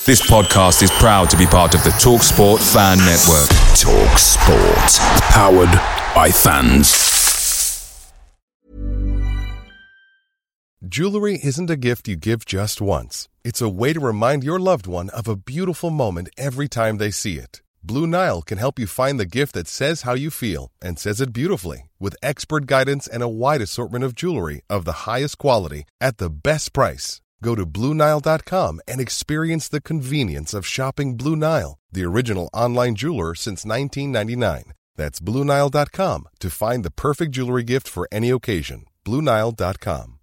This podcast is proud to be part of the TalkSport Fan Network. TalkSport. Powered by fans. Jewelry isn't a gift you give just once. It's a way to remind your loved one of a beautiful moment every time they see it. Blue Nile can help you find the gift that says how you feel and says it beautifully, with expert guidance and a wide assortment of jewelry of the highest quality at the best price. Go to BlueNile.com and experience the convenience of shopping Blue Nile, the original online jeweler since 1999. That's BlueNile.com to find the perfect jewelry gift for any occasion. BlueNile.com.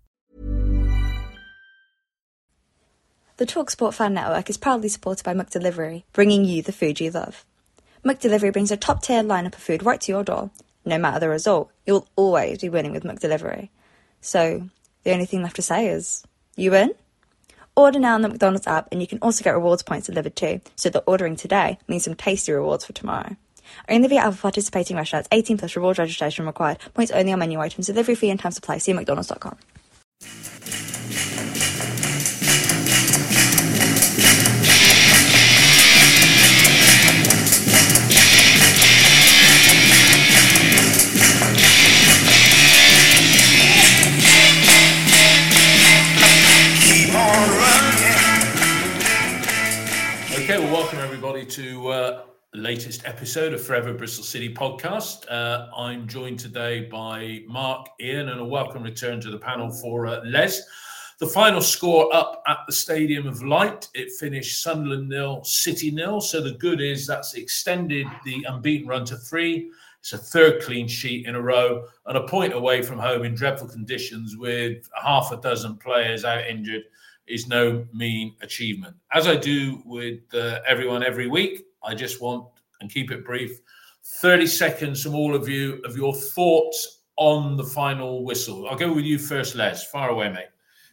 The TalkSport Fan Network is proudly supported by McDelivery, bringing you the food you love. McDelivery brings a top-tier lineup of food right to your door. No matter the result, you'll always be winning with McDelivery. So, the only thing left to say is, you win? Order now on the McDonald's app, and you can also get rewards points delivered too, so that ordering today means some tasty rewards for tomorrow. Only via other participating restaurants. 18 plus rewards registration required. Points only on menu items. Delivery fee and time supply. See mcdonalds.com. Okay, well, welcome everybody to the latest episode of Forever Bristol City podcast. I'm joined today by Mark, Ian, and a welcome return to the panel for Les. The final score up at the Stadium of Light, it finished Sunderland 0, City 0. So the good is that's extended the unbeaten run to 3. It's a third clean sheet in a row and a point away from home in dreadful conditions with half a dozen players out injured is no mean achievement. As I do with everyone every week, I just want, and keep it brief, 30 seconds from all of you of your thoughts on the final whistle. I'll go with you first, Les. Far away, mate.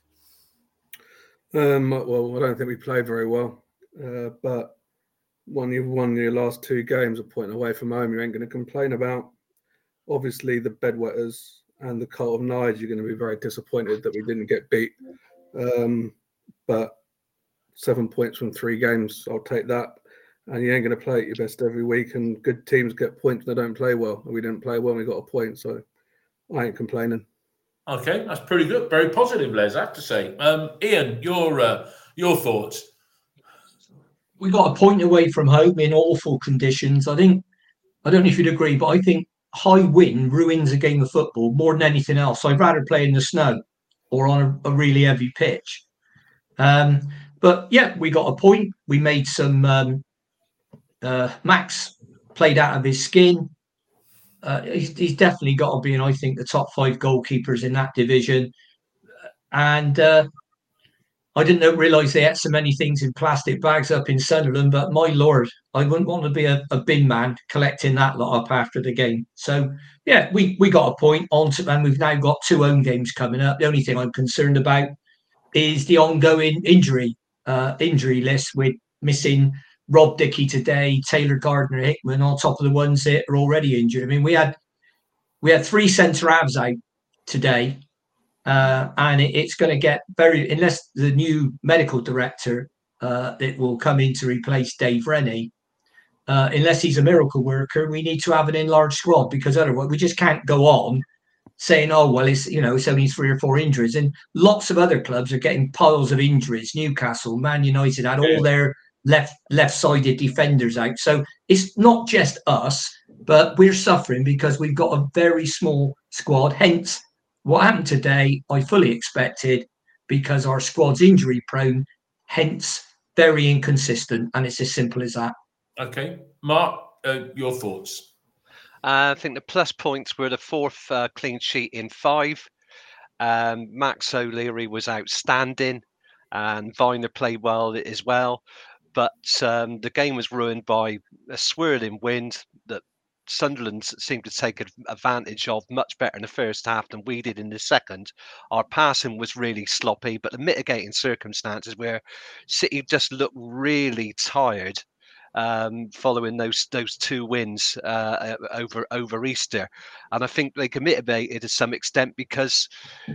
Well, I don't think we played very well, but when you've won your last two games, a point away from home, you ain't going to complain about. Obviously, the bedwetters and the Carlton Knights, you're going to be very disappointed that we didn't get beat. But 7 points from 3 games, I'll take that. And you ain't going to play at your best every week. And good teams get points when they don't play well. We didn't play well, we got a point. So I ain't complaining. Okay, that's pretty good. Very positive, Les, I have to say. Ian, your thoughts? We got a point away from home in awful conditions. I don't know if you'd agree, but I think high wind ruins a game of football more than anything else. I'd rather play in the snow or on a really heavy pitch. But yeah, we got a point. We made some. Max played out of his skin. He's definitely got to be in, I think, the top 5 goalkeepers in that division. And I didn't realise they had so many things in plastic bags up in Sunderland. But my lord, I wouldn't want to be a bin man collecting that lot up after the game. So yeah, we got a point on to, and we've now got 2 home games coming up. The only thing I'm concerned about is the ongoing injury list with missing Rob Dickey today, Taylor Gardner-Hickman on top of the ones that are already injured. I mean, we had 3 centre halves out today, and it's going to get unless the new medical director that will come in to replace Dave Rennie, unless he's a miracle worker, we need to have an enlarged squad, because otherwise we just can't go on saying, oh, well, it's only 3 or 4 injuries. And lots of other clubs are getting piles of injuries. Newcastle, Man United had all their left-sided defenders out. So it's not just us, but we're suffering because we've got a very small squad. Hence, what happened today, I fully expected, because our squad's injury prone, hence very inconsistent. And it's as simple as that. Okay. Mark, your thoughts? I think the plus points were the 4th clean sheet in 5. Max O'Leary was outstanding, and Viner played well as well. But the game was ruined by a swirling wind that Sunderland seemed to take advantage of much better in the first half than we did in the second. Our passing was really sloppy, but the mitigating circumstances where City just looked really tired following those 2 wins over Easter. And I think they can mitigate it to some extent because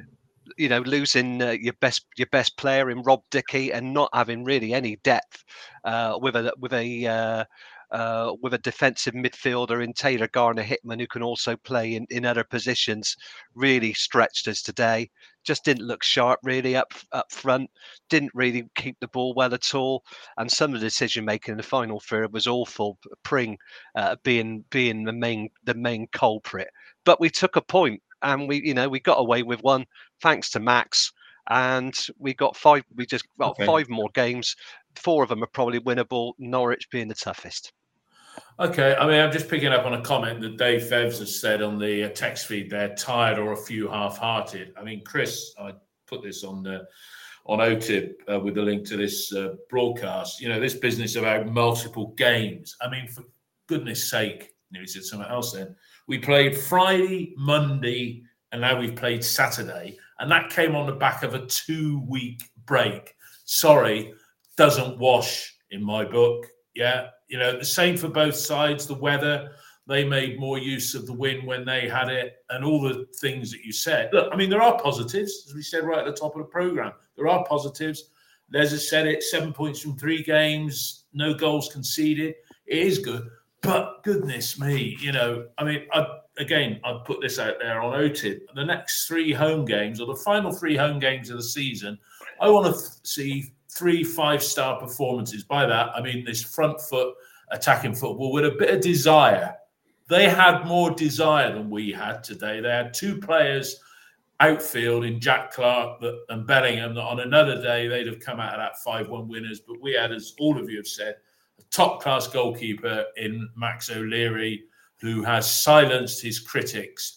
losing your best player in Rob Dickie and not having really any depth with a defensive midfielder in Taylor Garner-Hickman, who can also play in other positions, really stretched us today. Just didn't look sharp really up front. Didn't really keep the ball well at all. And some of the decision making in the final third was awful. Pring being the main culprit. But we took a point, and we got away with one thanks to Max. And we got five. We just got 5 more games. 4 of them are probably winnable. Norwich being the toughest. Okay, I mean, I'm just picking up on a comment that Dave Fevs has said on the text feed there, tired or a few half-hearted. I mean, Chris, I put this on OTIP with the link to this broadcast. This business about multiple games. I mean, for goodness sake, he said something else then. We played Friday, Monday, and now we've played Saturday. And that came on the back of a 2-week break. Sorry, doesn't wash in my book. Yeah. The same for both sides. The weather, they made more use of the win when they had it, and all the things that you said. Look, I mean, there are positives, as we said right at the top of the programme. There are positives. Les has said it, 7 points from 3 games, no goals conceded. It is good. But goodness me, I mean, I'd put this out there on OTIP. The next 3 home games, or the final 3 home games of the season, I want to see 3 5-star performances. By that, I mean this front foot attacking football with a bit of desire. They had more desire than we had today. They had 2 players outfield in Jack Clark and Bellingham that on another day they'd have come out of that 5-1 winners. But we had, as all of you have said, a top-class goalkeeper in Max O'Leary, who has silenced his critics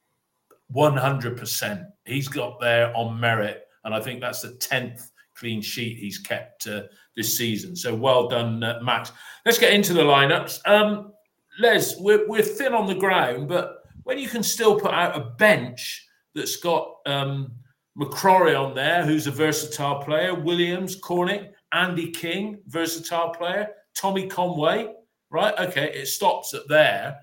100%. He's got there on merit, and I think that's the 10th clean sheet he's kept this season. So well done, Max. Let's get into the lineups. Les, we're thin on the ground, but when you can still put out a bench that's got McCrory on there, who's a versatile player, Williams, Cornick, Andy King, versatile player, Tommy Conway, right? Okay, it stops at there.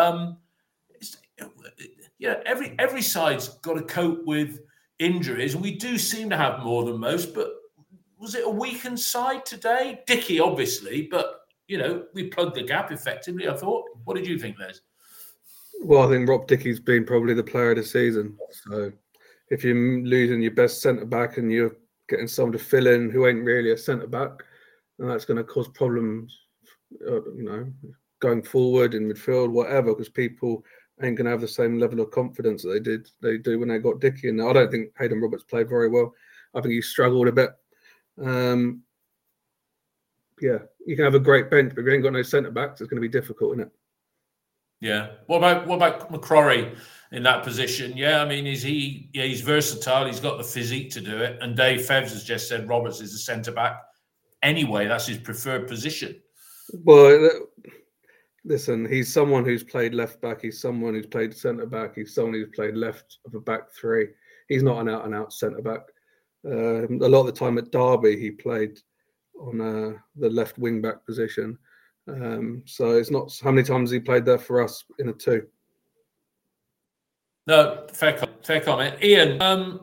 Every side's got to cope with injuries, and we do seem to have more than most, but was it a weakened side today? Dickie, obviously, but, we plugged the gap effectively, I thought. What did you think, Les? Well, I think Rob Dickie's been probably the player of the season. So if you're losing your best centre-back and you're getting someone to fill in who ain't really a centre-back, and that's going to cause problems, going forward in midfield, whatever, because people ain't going to have the same level of confidence that they do when they got Dickie in there. I don't think Hayden Roberts played very well. I think he struggled a bit. You can have a great bench, but if you ain't got no centre backs, it's going to be difficult, isn't it? Yeah. What about McCrory in that position? Yeah, I mean, he's versatile. He's got the physique to do it. And Dave Fevs has just said Roberts is a centre back. Anyway, that's his preferred position. Well, listen, he's someone who's played left back. He's someone who's played centre back. He's someone who's played left of a back 3. He's not an out and out centre back. A lot of the time at Derby, he played on the left wing back position. So it's not how many times he played there for us in a 2. No, fair comment. Ian,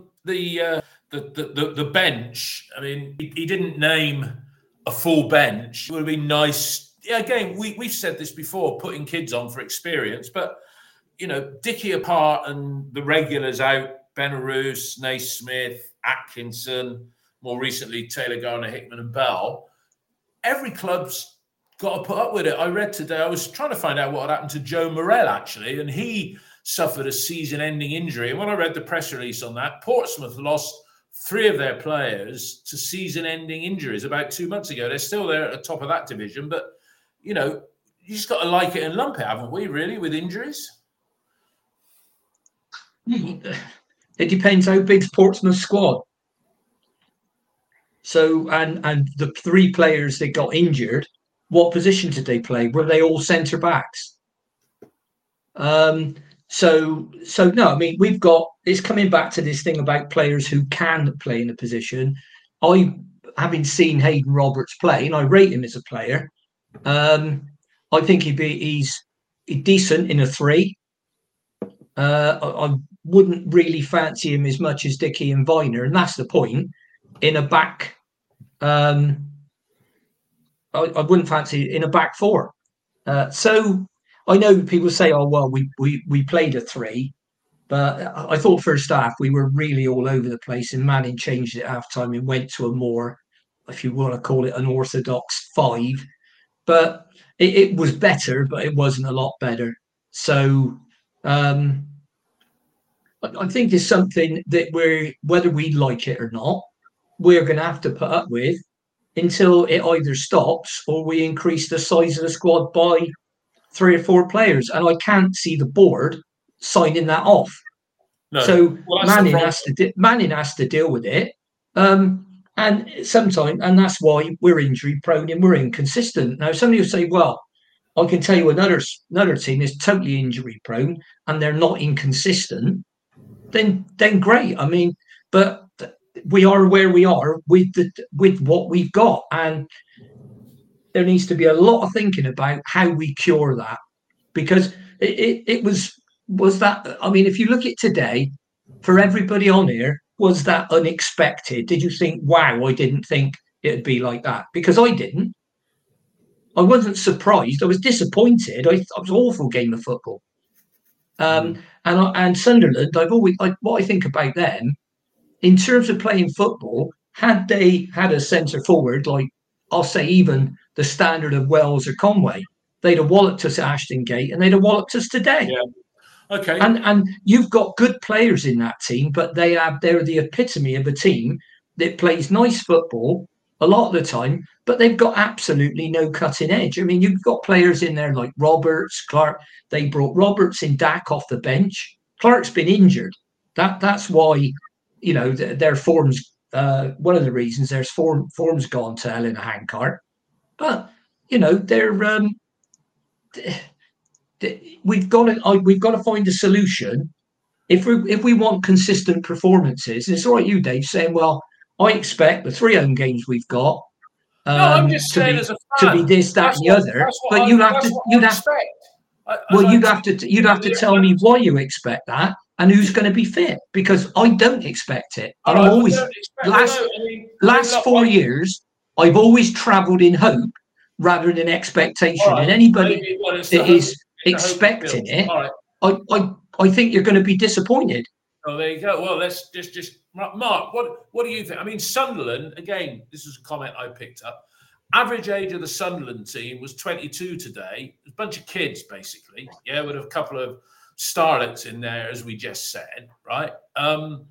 the bench. I mean, he didn't name a full bench. It would have been nice. Yeah, again, we've said this before, putting kids on for experience, but Dickie apart and the regulars out, Benarous, Naismith, Atkinson, more recently Taylor Garner-Hickman and Bell. Every club's got to put up with it. I read today, I was trying to find out what had happened to Joe Morrell, actually, and he suffered a season-ending injury. And when I read the press release on that, Portsmouth lost 3 of their players to season-ending injuries about 2 months ago. They're still there at the top of that division, but, you just got to like it and lump it, haven't we, really, with injuries? It depends how big's Portsmouth's squad. So, and the 3 players that got injured, what position did they play? Were they all centre backs? So no, I mean, it's coming back to this thing about players who can play in a position. Having seen Hayden Roberts play, and I rate him as a player, I think he's decent in a 3. I wouldn't really fancy him as much as Dickey and Viner, and that's the point. In a back, I wouldn't fancy it in a back four. So I know people say, "Oh well, we played a 3," but I thought first half we were really all over the place, and Manning changed it at halftime and went to a more, if you want to call it, an orthodox 5. But it was better, but it wasn't a lot better. So I think it's something that whether we like it or not, we're going to have to put up with until it either stops or we increase the size of the squad by 3 or 4 players. And I can't see the board signing that off. No. So Manning has to deal with it. And that's why we're injury prone and we're inconsistent. Now, somebody will say, well, I can tell you another team is totally injury prone and they're not inconsistent. Then great. I mean, but we are where we are with what we've got, and there needs to be a lot of thinking about how we cure that, because it was that. I mean, if you look at today, for everybody on here, was that unexpected? Did you think, wow, I didn't think it'd be like that? Because I didn't. I wasn't surprised. I was disappointed. It was an awful game of football. And Sunderland, what I think about them, in terms of playing football, had they had a centre forward, like I'll say even the standard of Wells or Conway, they'd have walloped us at Ashton Gate and they'd have walloped us today. Yeah. Okay. And you've got good players in that team, but they're the epitome of a team that plays nice football a lot of the time, but they've got absolutely no cutting edge. I mean, you've got players in there like Roberts, Clark. They brought Roberts and Dak off the bench. Clark's been injured. That's why, their form's one of the reasons their form's gone to hell in a handcart. But they're we've got to find a solution if we want consistent performances. And it's all right, you Dave, saying, well, I expect the 3 home games we've got I'm just saying as a fan, to be this, that, and the other. But you'd have to tell me why you expect that and who's going to be fit, because I don't expect it. And I'm always last 4 years I've always travelled in hope rather than expectation. Right. And anybody that is expecting it, right. I think you're going to be disappointed. Oh, there you go. Well, let's just Mark. What do you think? I mean, Sunderland, again, this is a comment I picked up. Average age of the Sunderland team was 22 today. A bunch of kids, basically. Yeah, with a couple of starlets in there, as we just said, right? I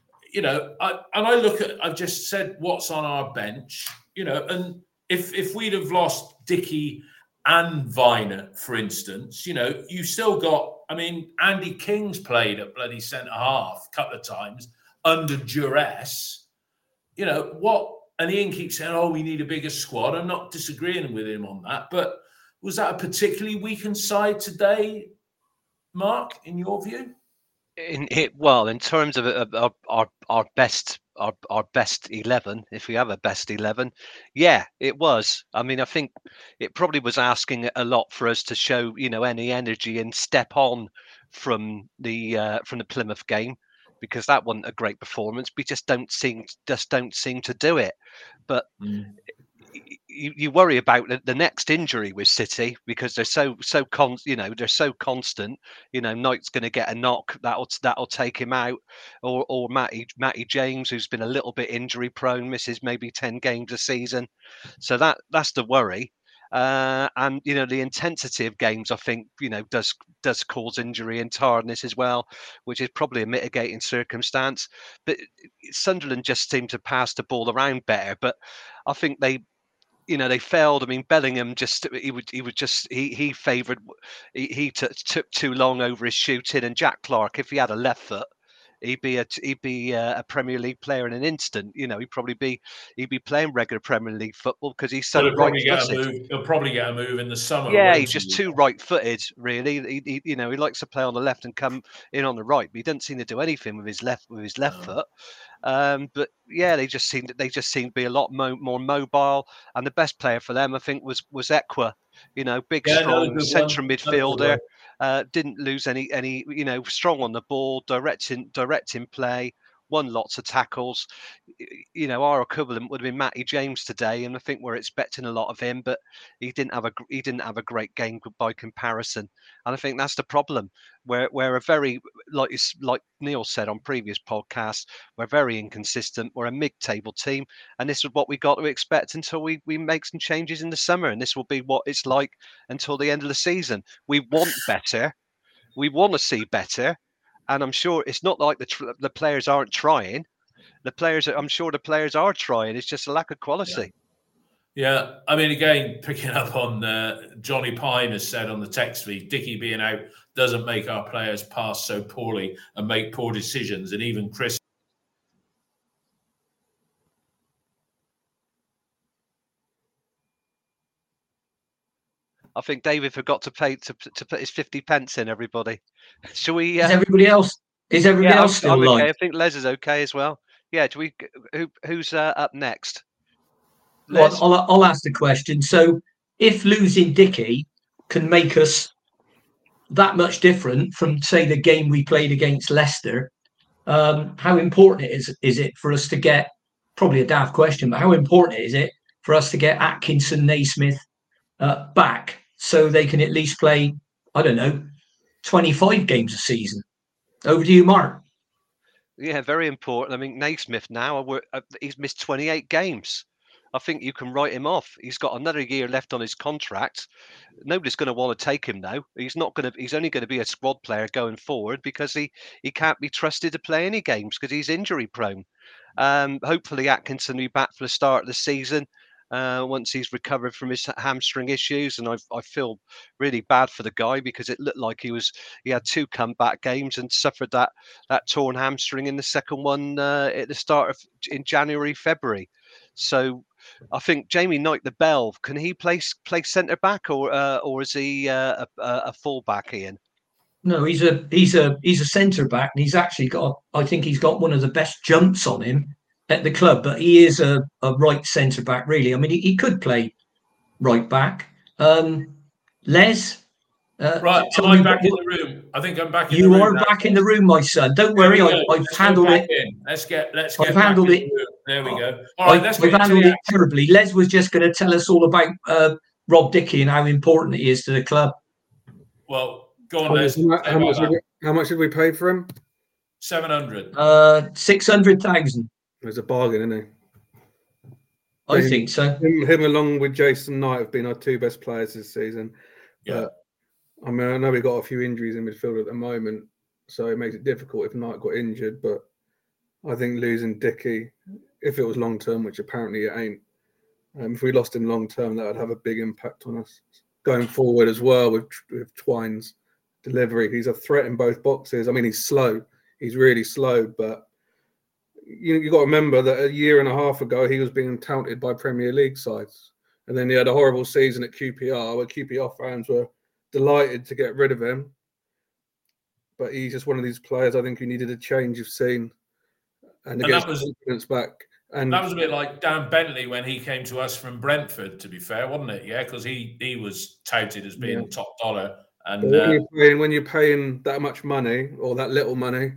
look at, I've just said what's on our bench, and if we'd have lost Dickey and Viner, for instance, you still got, I mean, Andy King's played at bloody centre half a couple of times under duress. And Ian keeps saying, oh, we need a bigger squad. I'm not disagreeing with him on that. But was that a particularly weakened side today, Mark, in your view? In terms of our best 11, if we have a best 11, yeah, it was. I mean, I think it probably was asking a lot for us to show, any energy and step on from the Plymouth game, because that wasn't a great performance. We just don't seem to do it. But you worry about the next injury with City, because they're so constant. Knight's going to get a knock that'll take him out, or Matty James, who's been a little bit injury prone, misses maybe 10 games a season. So that's the worry. And the intensity of games, I think, does cause injury and tiredness as well, which is probably a mitigating circumstance. But Sunderland just seemed to pass the ball around better. But I think they failed. I mean, Bellingham he took too long over his shooting, and Jack Clark, if he had a left foot, he'd be a Premier League player in an instant. He'd be playing regular Premier League football because he's so right-footed. He'll probably get a move in the summer. Yeah, he's just too right-footed. Really, he likes to play on the left and come in on the right, but he doesn't seem to do anything with his left foot. But yeah, they just seem to be a lot more mobile. And the best player for them, I think, was Ekwa. Big, strong central midfielder. Didn't lose any, strong on the ball, directing play, won lots of tackles. Our equivalent would have been Matty James today, and I think we're expecting a lot of him, but he didn't have a great game by comparison. And I think that's the problem. We're a very, like Neil said on previous podcasts, we're very inconsistent. We're a mid-table team, and this is what we got to expect until we make some changes in the summer, and this will be what it's like until the end of the season. We want better. We want to see better. And I'm sure it's not like the players aren't trying. I'm sure the players are trying. It's just a lack of quality. Yeah. I mean, again, picking up on Johnny Pine has said on the text feed, Dickie being out doesn't make our players pass so poorly and make poor decisions. And even Chris. I think David forgot to pay to put his 50 pence in, everybody. Shall we? Is everybody else still I'm live? okay. I think Les is okay as well. Yeah. Do we? Who's up next? Well, I'll ask the question. So, if losing Dickie can make us that much different from, say, the game we played against Leicester, how important is it for us to get? Probably a daft question, but how important is it for us to get Atkinson, Naismith back so they can at least play, 25 games a season? Over to you, Mark. Yeah, very important. I mean, Naismith now, he's missed 28 games. I think you can write him off. He's got another year left on his contract. Nobody's going to want to take him now. He's only going to be a squad player going forward because he can't be trusted to play any games because he's injury prone. Hopefully Atkinson will be back for the start of the season. Once he's recovered from his hamstring issues, and I feel really bad for the guy because it looked like he had 2 comeback games and suffered that torn hamstring in the second one at the start in January, February. So I think Jamie Knight, the Bell, can he play centre back or is he a full back, Ian? No, he's a centre back, and he's actually got. I think he's got one of the best jumps on him at the club, but he is a right centre back, really. I mean, he could play right back. Les, right, am I back in the room? I think I'm back in the room. You are back in the room, my son. Don't worry, I've handled it. Let's get. I've handled it. There we go. All right, I've handled it terribly. Les was just going to tell us all about Rob Dickie and how important he is to the club. Well, go on, Les. How much did we pay for him? 700. 600,000. It was a bargain, isn't he? I think so. Him along with Jason Knight have been our 2 best players this season. Yeah. I mean, I know we've got a few injuries in midfield at the moment, so it makes it difficult if Knight got injured. But I think losing Dickie, if it was long term, which apparently it ain't, if we lost him long term, that would have a big impact on us going forward as well with Twine's delivery. He's a threat in both boxes. I mean, he's slow. He's really slow, but you got to remember that a year and a half ago, he was being touted by Premier League sides. And then he had a horrible season at QPR, where QPR fans were delighted to get rid of him. But he's just one of these players I think who needed a change of scene and get his confidence back. And that was a bit like Dan Bentley when he came to us from Brentford, to be fair, wasn't it? Yeah, because he was touted as being top dollar. And when you're paying that much money or that little money,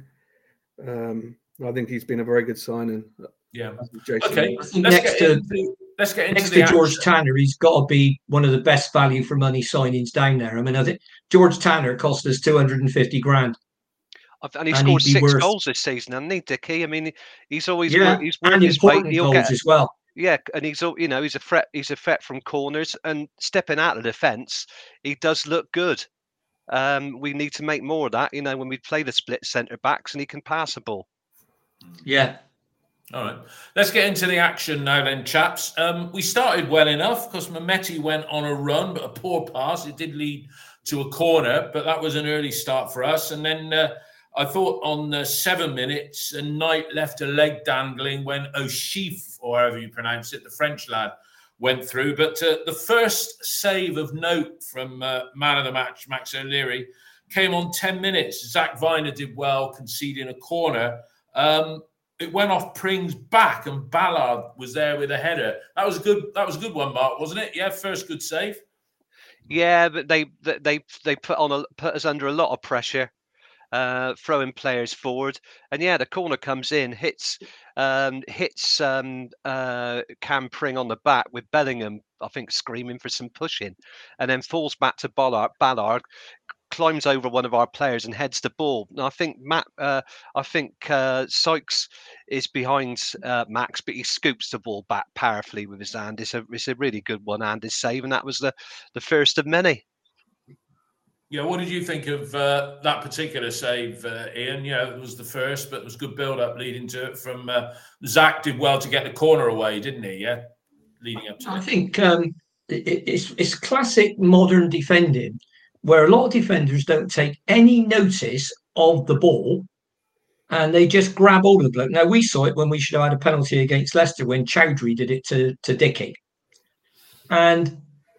I think he's been a very good signing. Yeah. Okay. Let's get into George Tanner. He's got to be one of the best value for money signings down there. I mean, I think George Tanner cost us 250 grand. And he scored 6 goals this season, hasn't he, Dickie? I mean, he's always he's worked his weight. He'll get as well. Yeah, and he's a threat. He's a threat from corners and stepping out of the defence. He does look good. We need to make more of that. When we play the split centre backs, and he can pass the ball. Yeah. All right. Let's get into the action now then, chaps. We started well enough because Mehmeti went on a run, but a poor pass. It did lead to a corner, but that was an early start for us. And then I thought on 7 minutes, Knight left a leg dangling when O'Sheath, or however you pronounce it, the French lad, went through. But the first save of note from man of the match, Max O'Leary, came on 10 minutes. Zach Viner did well, conceding a corner. It went off Pring's back, and Ballard was there with a header. That was a good one, Mark, wasn't it? Yeah, first good save. Yeah, but they put us under a lot of pressure, throwing players forward, and yeah, the corner comes in, hits Cam Pring on the back with Bellingham, I think, screaming for some pushing, and then falls back to Ballard, climbs over one of our players and heads the ball. And I think Sykes is behind Max, but he scoops the ball back powerfully with his hand. It's a really good one-handed save, and that was the first of many. Yeah, what did you think of that particular save, Ian? Yeah, it was the first, but it was good build-up leading to it from Zach. Did well to get the corner away, didn't he? Yeah, leading up to I it. think it's classic modern defending, where a lot of defenders don't take any notice of the ball and they just grab hold of the bloke. Now, we saw it when we should have had a penalty against Leicester when Chowdhury did it to Dickey. And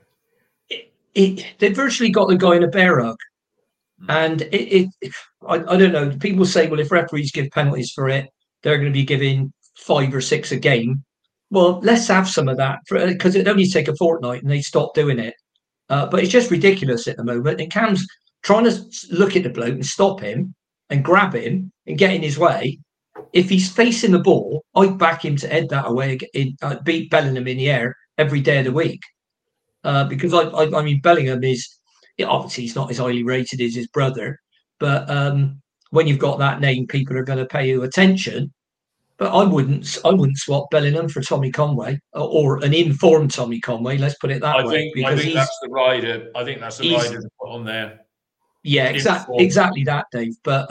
they virtually got the guy in a bear hug. And I don't know. People say, well, if referees give penalties for it, they're going to be giving 5 or 6 a game. Well, let's have some of that, because it only take a fortnight and they stop doing it. But it's just ridiculous at the moment. And Cam's trying to look at the bloke and stop him and grab him and get in his way. If he's facing the ball, I'd back him to head that away, beat Bellingham in the air every day of the week. Because I mean, Bellingham is, obviously he's not as highly rated as his brother, but when you've got that name, people are going to pay you attention. But I wouldn't swap Bellingham for Tommy Conway, or an informed Tommy Conway. Let's put it that way. I think that's the rider. I think that's the rider to put on there. Yeah, exactly that, Dave. But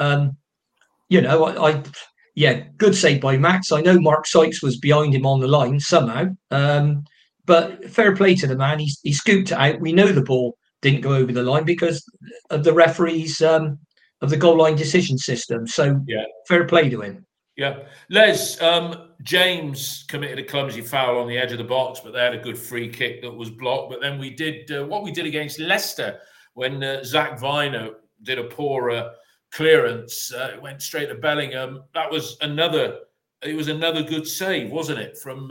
good save by Max. I know Mark Sykes was behind him on the line somehow. But fair play to the man. He scooped it out. We know the ball didn't go over the line because of the referees of the goal line decision system. So fair play to him. Yeah. Les, James committed a clumsy foul on the edge of the box, but they had a good free kick that was blocked. But then we did what we did against Leicester when Zach Viner did a poor clearance. It went straight to Bellingham. It was another good save, wasn't it, from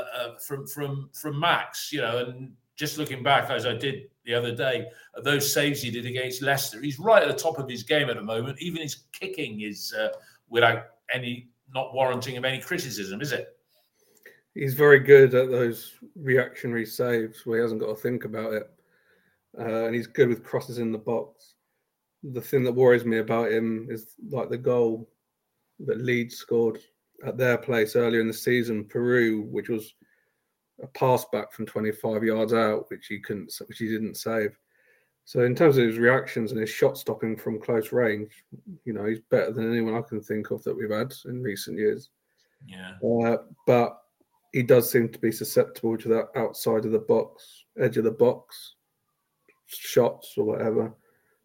Max? And just looking back, as I did the other day, those saves he did against Leicester, he's right at the top of his game at the moment. Even his kicking is without any, not warranting of any criticism, is it? He's very good at those reactionary saves where he hasn't got to think about it, and he's good with crosses in the box. The thing that worries me about him is like the goal that Leeds scored at their place earlier in the season, Peru, which was a pass back from 25 yards out, which he didn't save. So in terms of his reactions and his shot stopping from close range, he's better than anyone I can think of that we've had in recent years. Yeah. But he does seem to be susceptible to that outside of the box, edge of the box shots or whatever.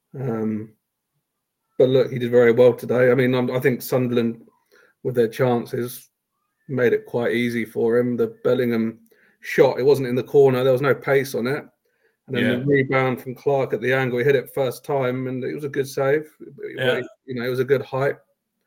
But look, he did very well today. I mean, I think Sunderland, with their chances, made it quite easy for him. The Bellingham shot, it wasn't in the corner. There was no pace on it. And then the rebound from Clark at the angle, he hit it first time, and it was a good save. It was a good height.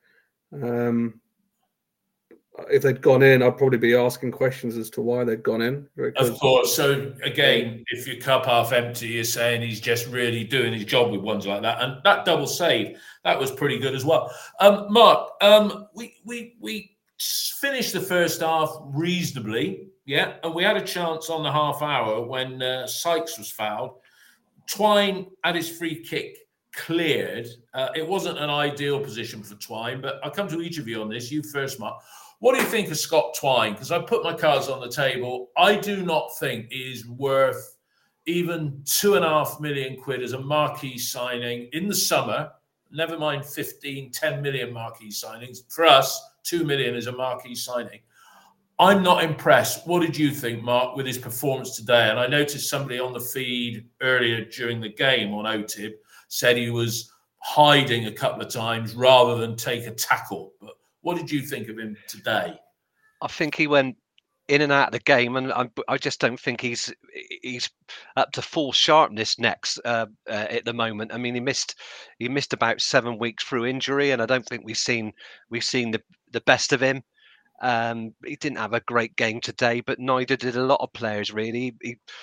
If they'd gone in, I'd probably be asking questions as to why they'd gone in. Of course. So, again, if your cup half empty, you're saying he's just really doing his job with ones like that. And that double save, that was pretty good as well. Mark, we finished the first half reasonably, and we had a chance on the half hour when Sykes was fouled. Twine had his free kick cleared. It wasn't an ideal position for Twine, but I'll come to each of you on this. You first, Mark. What do you think of Scott Twine? Because I put my cards on the table. I do not think he is worth even £2.5 million as a marquee signing in the summer. Never mind 10 million marquee signings. For us, 2 million is a marquee signing. I'm not impressed. What did you think, Mark, with his performance today? And I noticed somebody on the feed earlier during the game on OTIB said he was hiding a couple of times rather than take a tackle. But what did you think of him today? I think he went in and out of the game, and I just don't think he's up to full sharpness next at the moment. I mean, he missed about 7 weeks through injury, and I don't think we've seen the best of him. He didn't have a great game today, but neither did a lot of players really.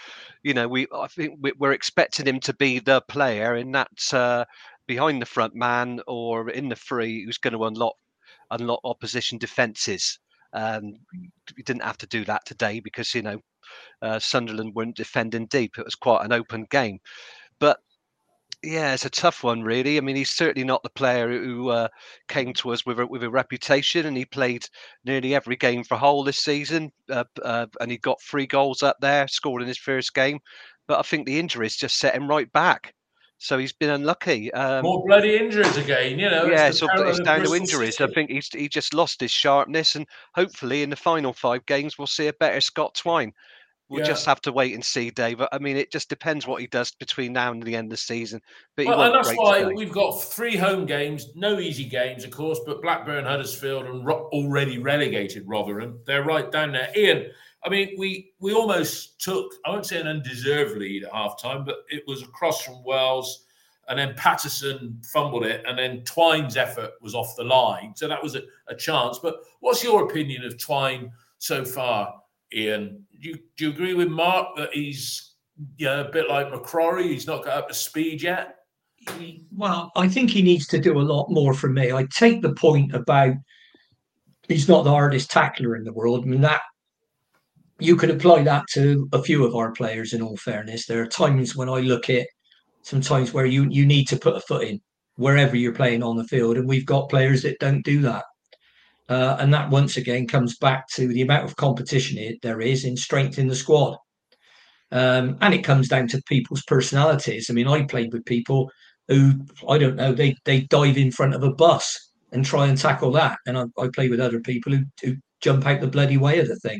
I think we're expecting him to be the player in that behind the front man or in the free who's going to unlock opposition defences. He didn't have to do that today because Sunderland weren't defending deep. It was quite an open game, but yeah, it's a tough one, really. I mean, he's certainly not the player who came to us with a reputation, and he played nearly every game for Hull this season, and he got 3 goals up there, scored in his first game. But I think the injuries just set him right back. So he's been unlucky. More bloody injuries again, Yeah, so it's down to injuries. I think he just lost his sharpness, and hopefully in the final 5 games we'll see a better Scott Twine. We'll just have to wait and see, Dave. I mean, it just depends what he does between now and the end of the season. But and that's why we've got 3 home games, no easy games, of course, but Blackburn, Huddersfield, and already relegated Rotherham. They're right down there. Ian, I mean, we almost took, I won't say an undeserved lead at half-time, but it was across from Wells, and then Patterson fumbled it, and then Twine's effort was off the line. So that was a chance. But what's your opinion of Twine so far, Ian? Do you agree with Mark that he's a bit like McCrory? He's not got up to speed yet? Well, I think he needs to do a lot more for me. I take the point about he's not the hardest tackler in the world. I mean, that you could apply that to a few of our players, in all fairness. There are times when I look at sometimes where you need to put a foot in wherever you're playing on the field, and we've got players that don't do that. And that once again comes back to the amount of competition there is in strengthening the squad. And it comes down to people's personalities. I mean, I played with people who, I don't know, they dive in front of a bus and try and tackle that. And I play with other people who jump out the bloody way of the thing.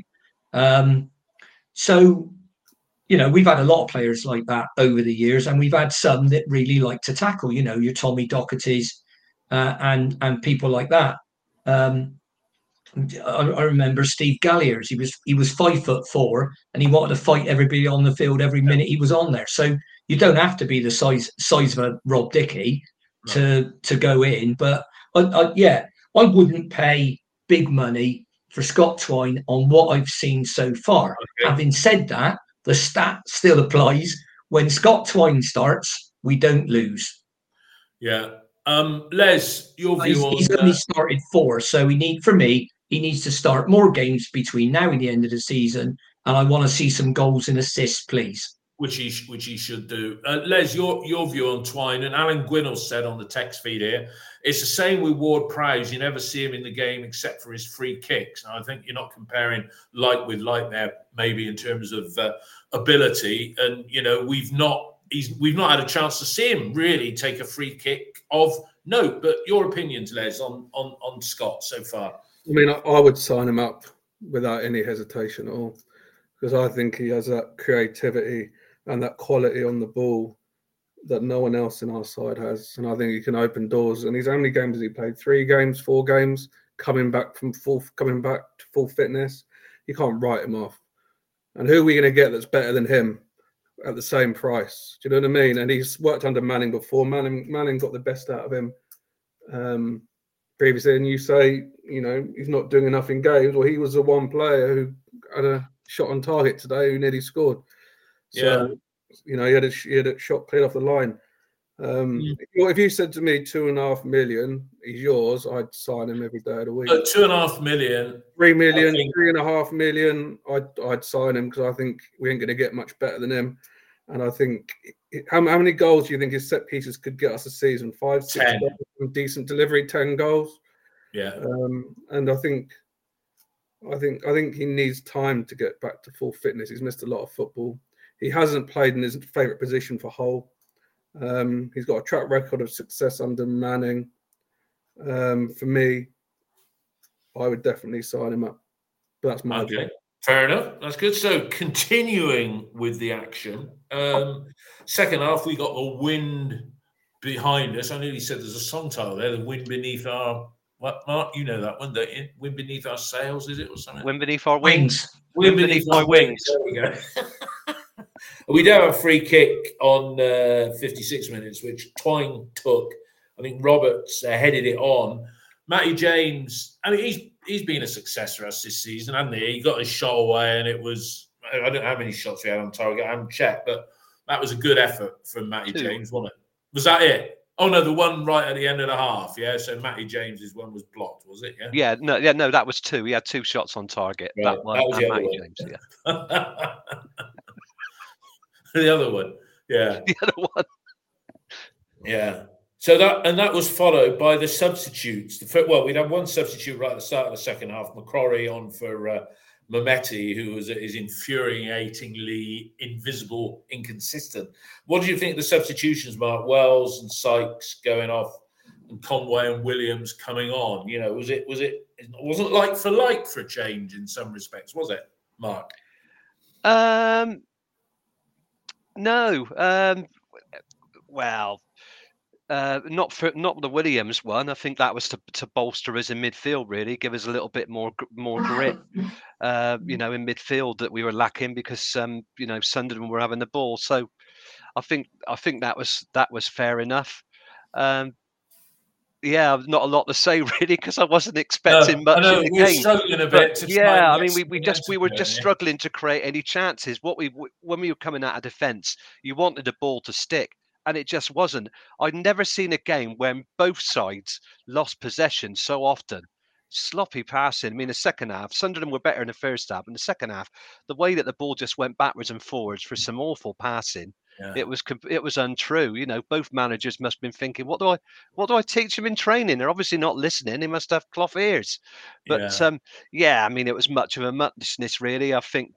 So, we've had a lot of players like that over the years, and we've had some that really like to tackle, your Tommy Dochertys and people like that. I remember Steve Galliers. He was 5'4", and he wanted to fight everybody on the field every minute he was on there. So you don't have to be the size of a Rob Dickie to go in. But I wouldn't pay big money for Scott Twine on what I've seen so far. Okay. Having said that, the stat still applies. When Scott Twine starts, we don't lose. Yeah. Les, your view on he's only started 4, so he needs to start more games between now and the end of the season, and I want to see some goals and assists, please. Which he should do. Les, your view on Twine, and Alan Gwinnell said on the text feed here, it's the same with Ward-Prowse. You never see him in the game except for his free kicks. And I think you're not comparing like with like there, maybe in terms of ability. And we've not had a chance to see him really take a free kick of note. But your opinions, Les, on Scott so far? I mean, I would sign him up without any hesitation at all, because I think he has that creativity and that quality on the ball that no one else in our side has. And I think he can open doors. And how many games has he played? 3 games, 4 games, coming back to full fitness. You can't write him off. And who are we going to get that's better than him at the same price? Do you know what I mean? And he's worked under Manning before. Manning got the best out of him previously. And you say, he's not doing enough in games. Well, he was the one player who had a shot on target today who nearly scored. So, he had a shot cleared off the line. If you said to me 2.5 million is yours, I'd sign him every day of the week. 2.5 million, 3 million, 3.5 million, I'd sign him, because I think we ain't going to get much better than him. And I think how many goals do you think his set pieces could get us a season? 5, 6 goals, decent delivery, 10 goals. Yeah. And I think he needs time to get back to full fitness. He's missed a lot of football. He hasn't played in his favourite position for Hull. He's got a track record of success under Manning. For me, I would definitely sign him up. But that's my opinion. Fair enough. That's good. So continuing with the action, second half, we got the wind behind us. I nearly said there's a song title there, the wind beneath our... What, Mark? You know that one, don't you? Wind beneath our sails, is it, or something? Wind beneath our wings. Wind beneath my wings. There we go. We do have a free kick on 56 minutes, which Twine took. I think Roberts headed it on. Matty James, I mean, he's been a success for us this season, hasn't he? He got his shot away, and it was, I don't know how many shots we had on target. I haven't checked, but that was a good effort from Matty James, wasn't it? Was that it? Oh no, the one right at the end of the half. Yeah, so Matty James's one was blocked, was it? Yeah. No, that was 2. He had 2 shots on target. Right, that one, that was the Matty other James. one. Yeah. The other one. Yeah. The other one. Yeah. So that was followed by the substitutes. We'd had one substitute right at the start of the second half. McCrory on for Mehmeti, who is infuriatingly invisible, inconsistent. What do you think of the substitutions, Mark? Wells and Sykes going off, and Conway and Williams coming on. You know, it wasn't like for a change in some respects, was it, Mark? No. Well. Not the Williams one. I think that was to bolster us in midfield, really, give us a little bit more grit, in midfield that we were lacking because Sunderland were having the ball. So I think that was fair enough. Not a lot to say really because I wasn't expecting much in the game. Struggling a bit. We were just struggling to create any chances. When we were coming out of defence, you wanted the ball to stick. And it just wasn't. I'd never seen a game when both sides lost possession so often. Sloppy passing. I mean, the second half, Sunderland were better in the first half. In the second half, the way that the ball just went backwards and forwards for some awful passing, it was untrue. You know, both managers must have been thinking, what do I teach them in training? They're obviously not listening. They must have cloth ears. But it was much of a muchness, really. I think.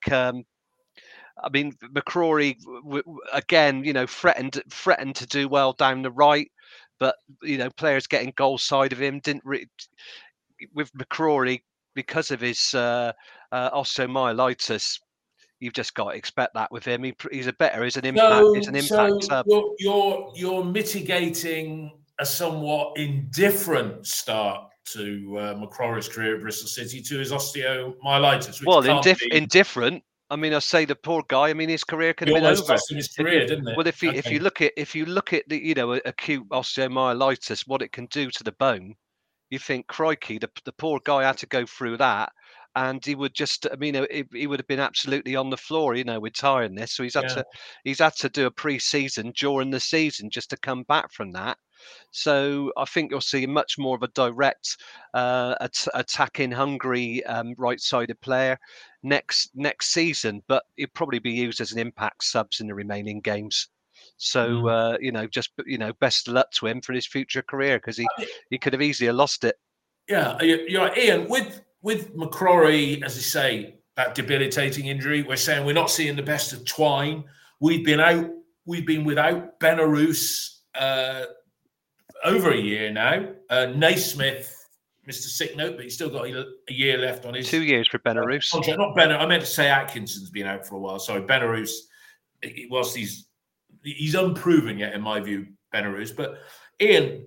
McCrory again, threatened to do well down the right, but players getting goal side of him didn't really. With McCrory, because of his osteomyelitis, you've just got to expect that with him. He's an impact sub. You're mitigating a somewhat indifferent start to McCrory's career at Bristol City to his osteomyelitis. Indifferent. I mean, I say the poor guy. I mean, his career could have been over. Cost him his career, didn't it? Well, if you look at the acute osteomyelitis, what it can do to the bone, you think, crikey, the poor guy had to go through that, and he would just, he would have been absolutely on the floor, with tiredness. So he's had to do a pre-season during the season just to come back from that. So I think you'll see much more of a direct attacking, hungry, right-sided player next season. But he'll probably be used as an impact subs in the remaining games. So best of luck to him for his future career because he could have easily lost it. Yeah, you're right, Ian. With McCrory, as I say, that debilitating injury, we're saying we're not seeing the best of Twine. We've been without Benarous over a year now. Naismith, Mr. Sick Note, but he's still got a year left on his 2 years for Benarous. Contract. Not Ben. I meant to say Atkinson's been out for a while. Sorry, Benarous. Whilst he's unproven yet in my view, Benarous. But Ian,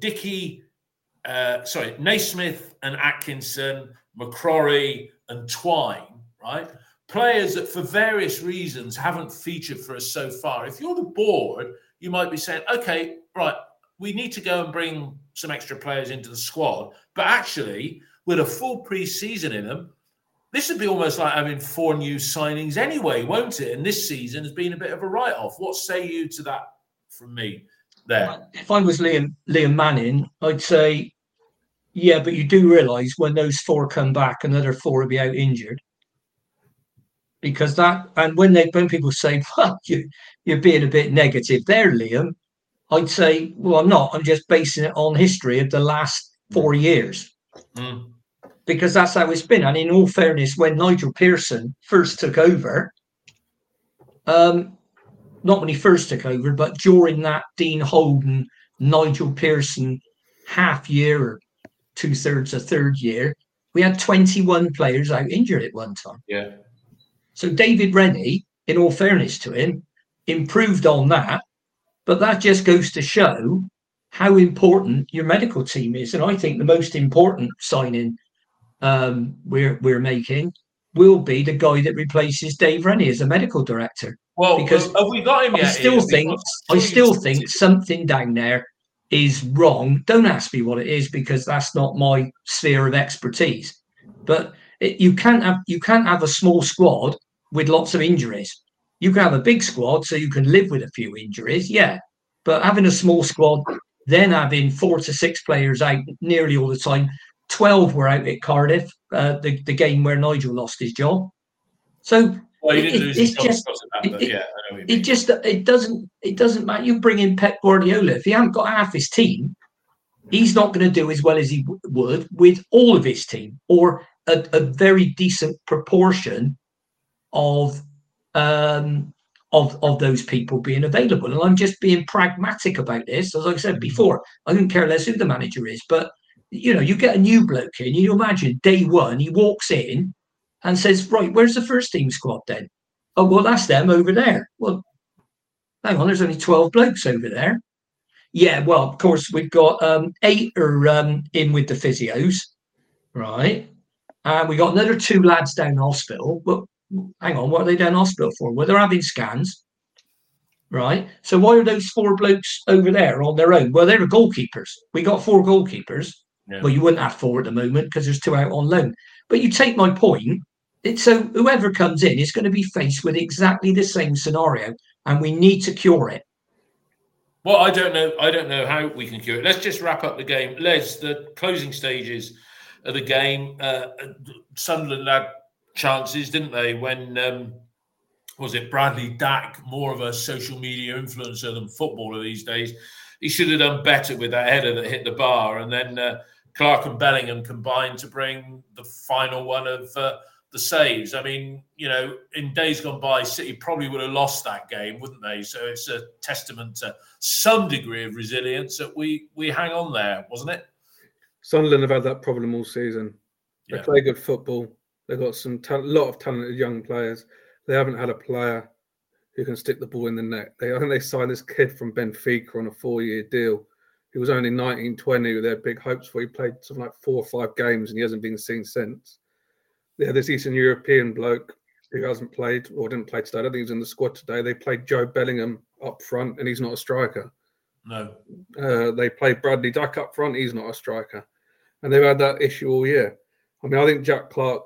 Naismith and Atkinson, McCrory and Twine, right? Players that for various reasons haven't featured for us so far. If you're the board, you might be saying, okay, right, we need to go and bring some extra players into the squad. But actually, with a full pre-season in them, this would be almost like having 4 new signings anyway, won't it? And this season has been a bit of a write-off. What say you to that from me there? If I was Liam Manning, I'd say, yeah, but you do realise when those 4 come back, another 4 will be out injured. Because when people say, well, you're being a bit negative there, Liam, I'd say, well, I'm not. I'm just basing it on history of the last 4 years. Because that's how it's been. And in all fairness, when Nigel Pearson first took over, not when he first took over, but during that Dean Holden, Nigel Pearson half year or 2/3 a third year, we had 21 players out injured at one time. Yeah. So David Rennie, in all fairness to him, improved on that. But that just goes to show how important your medical team is. And I think the most important signing we're making will be the guy that replaces Dave Rennie as a medical director. Well, because have we got him yet? I still think something down there is wrong. Don't ask me what it is because that's not my sphere of expertise. But you can't have a small squad with lots of injuries. You can have a big squad so you can live with a few injuries, yeah. But having a small squad, then having 4 to 6 players out nearly all the time. 12 were out at Cardiff, the game where Nigel lost his job. So it doesn't matter. You bring in Pep Guardiola, if he hasn't got half his team, he's not going to do as well as he would with all of his team, or a very decent proportion of those people being available. And I'm just being pragmatic about this. As I said before, I don't care less who the manager is, but you get a new bloke in, you imagine day one, he walks in and says, right, where's the first team squad then? Oh, well, that's them over there. Well, hang on, there's only 12 blokes over there. Yeah, well, of course, we've got 8 are in with the physios, right? And we got another 2 lads down hospital. But hang on, what are they down hospital for? Well, they're having scans, right? So why are those 4 blokes over there on their own? Well, they're the goalkeepers. We got 4 goalkeepers. Yeah. Well, you wouldn't have 4 at the moment because there's 2 out on loan. But you take my point. So whoever comes in is going to be faced with exactly the same scenario, and we need to cure it. Well, I don't know how we can cure it. Let's just wrap up the game. Les, the closing stages of the game, Sunderland had chances, didn't they? When, was it Bradley Dack, more of a social media influencer than footballer these days? He should have done better with that header that hit the bar. And then Clark and Bellingham combined to bring the final one of the saves. I mean, in days gone by, City probably would have lost that game, wouldn't they? So it's a testament to some degree of resilience that we hang on there, wasn't it? Sunderland have had that problem all season. They play good football. They've got a lot of talented young players. They haven't had a player who can stick the ball in the net. I think they signed this kid from Benfica on a 4-year deal. He was only 19, 20 with their big hopes for. He played something like 4 or 5 games and he hasn't been seen since. They had this Eastern European bloke who hasn't played or didn't play today. I don't think he was in the squad today. They played Joe Bellingham up front and he's not a striker. No. They played Bradley Dack up front. He's not a striker. And they've had that issue all year. I mean, I think Jack Clark,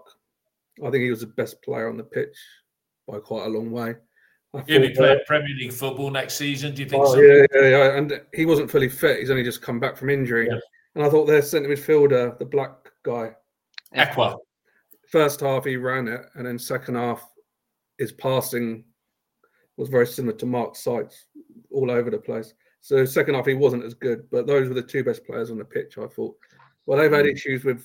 he was the best player on the pitch by quite a long way. He'll be playing Premier League football next season. Do you think so? Yeah. And he wasn't fully fit. He's only just come back from injury. Yeah. And I thought their centre midfielder, the black guy, Ekwa. First half, he ran it. And then second half, his passing was very similar to Mark Sykes, all over the place. So second half, he wasn't as good. But those were the 2 best players on the pitch, I thought. Well, they've had issues with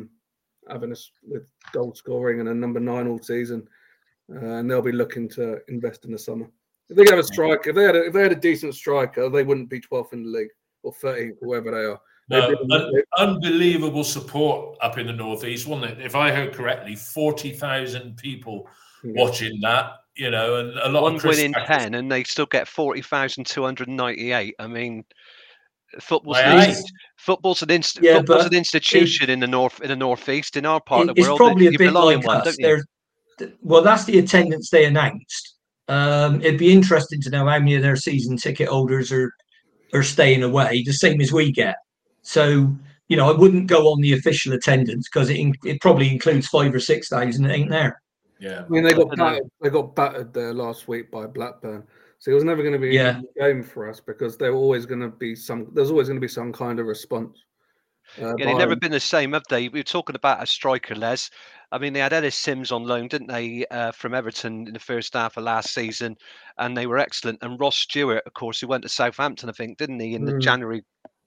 with goal scoring and a number 9 all season. And they'll be looking to invest in the summer. If they have a striker, if they had a decent striker, they wouldn't be 12th in the league or 13th, whoever they are. No, unbelievable support up in the northeast, wasn't it? If I heard correctly, 40,000 people watching that. And a lot of win in 10, and they still get 40,298. I mean, football's an institution in the northeast. In our part of the world, probably a bit like us. Well, that's the attendance they announced. It'd be interesting to know how many of their season ticket holders are staying away, the same as we get. So, I wouldn't go on the official attendance because it probably includes 5,000 or 6,000 that ain't there. Yeah, I mean they got battered there last week by Blackburn, so it was never going to be a game for us because there's always going to be some kind of response. They've never been the same, have they? We were talking about a striker, Les. I mean, they had Ellis Sims on loan, didn't they, from Everton in the first half of last season, and they were excellent. And Ross Stewart, of course, who went to Southampton, I think, didn't he, in the January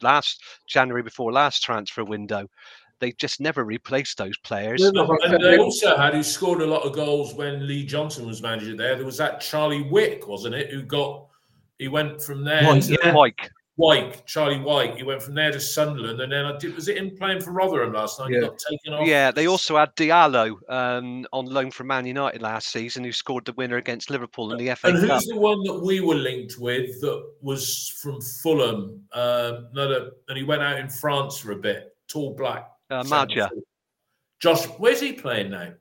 before last transfer window. They just never replaced those players. And they also had, who scored a lot of goals when Lee Johnson was manager there. There was that Charlie Wick, wasn't it, he went from there Charlie White. He went from there to Sunderland, and then was it him playing for Rotherham last night? He got taken off. Yeah, they also had Diallo on loan from Man United last season, who scored the winner against Liverpool in the FA Cup. And who's the one that we were linked with that was from Fulham? And he went out in France for a bit. Tall black. Madja. Josh, where's he playing now?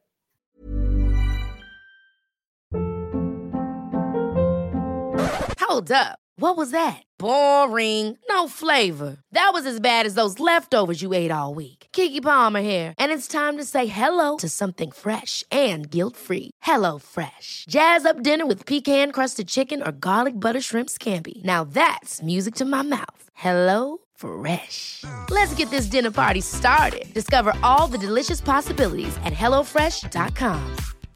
Hold up. What was that? Boring. No flavor. That was as bad as those leftovers you ate all week. Keke Palmer here, and it's time to say hello to something fresh and guilt-free. Hello Fresh. Jazz up dinner with pecan-crusted chicken or garlic butter shrimp scampi. Now that's music to my mouth. Hello Fresh. Let's get this dinner party started. Discover all the delicious possibilities at hellofresh.com.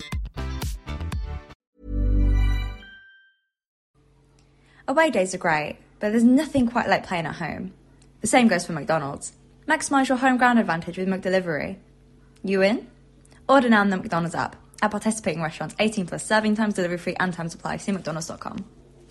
Away days are great, but there's nothing quite like playing at home. The same goes for McDonald's. Maximise your home ground advantage with McDelivery. You in? Order now on the McDonald's app. At participating restaurants, 18 plus, serving times, delivery free and time supply. See mcdonalds.com.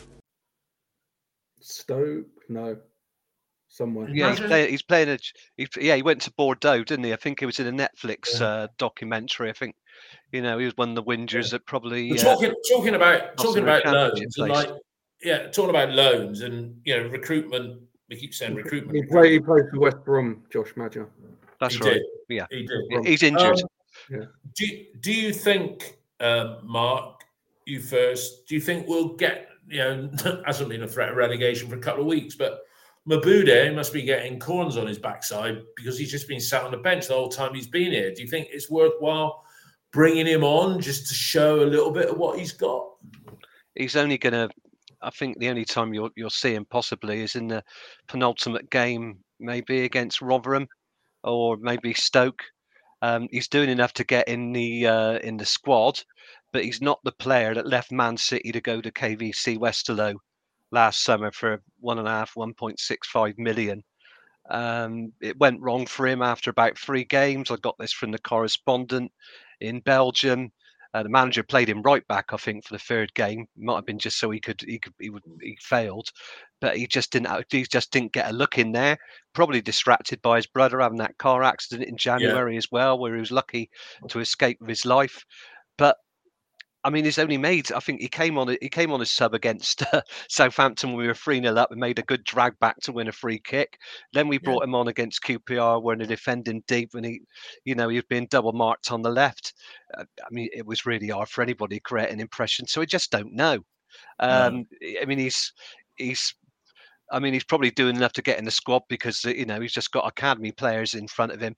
Stoke? No. Somewhere. Yeah, he's playing he went to Bordeaux, didn't he? I think it was in a Netflix documentary. I think, he was one of the whingers that probably talking about loans and talking about loans and recruitment. We keep saying recruitment. He played for West Brom, Josh Maja. That's right. Yeah, he did. He's injured. Do you think, Mark? Do you think we'll get? Hasn't been a threat of relegation for a couple of weeks, but Mabude must be getting corns on his backside because he's just been sat on the bench the whole time he's been here. Do you think it's worthwhile bringing him on just to show a little bit of what he's got? He's only going to. I think the only time you'll see him possibly is in the penultimate game, maybe against Rotherham or maybe Stoke. He's doing enough to get in the squad, but he's not the player that left Man City to go to KVC Westerlo last summer for 1.65 million. It went wrong for him after about 3 games. I got this from the correspondent in Belgium. The manager played him right back, I think, for the 3rd game. Might have been just so he failed, but he just didn't get a look in there. Probably distracted by his brother having that car accident in January as well, where he was lucky to escape with his life. But I mean, he's only made. I think he came on as sub against Southampton when we were 3-0 up and made a good drag back to win a free kick. Then we brought him on against QPR when they're defending deep, and he was being double marked on the left. I mean, it was really hard for anybody to create an impression. So I just don't know. I mean, he's probably doing enough to get in the squad because he's just got academy players in front of him.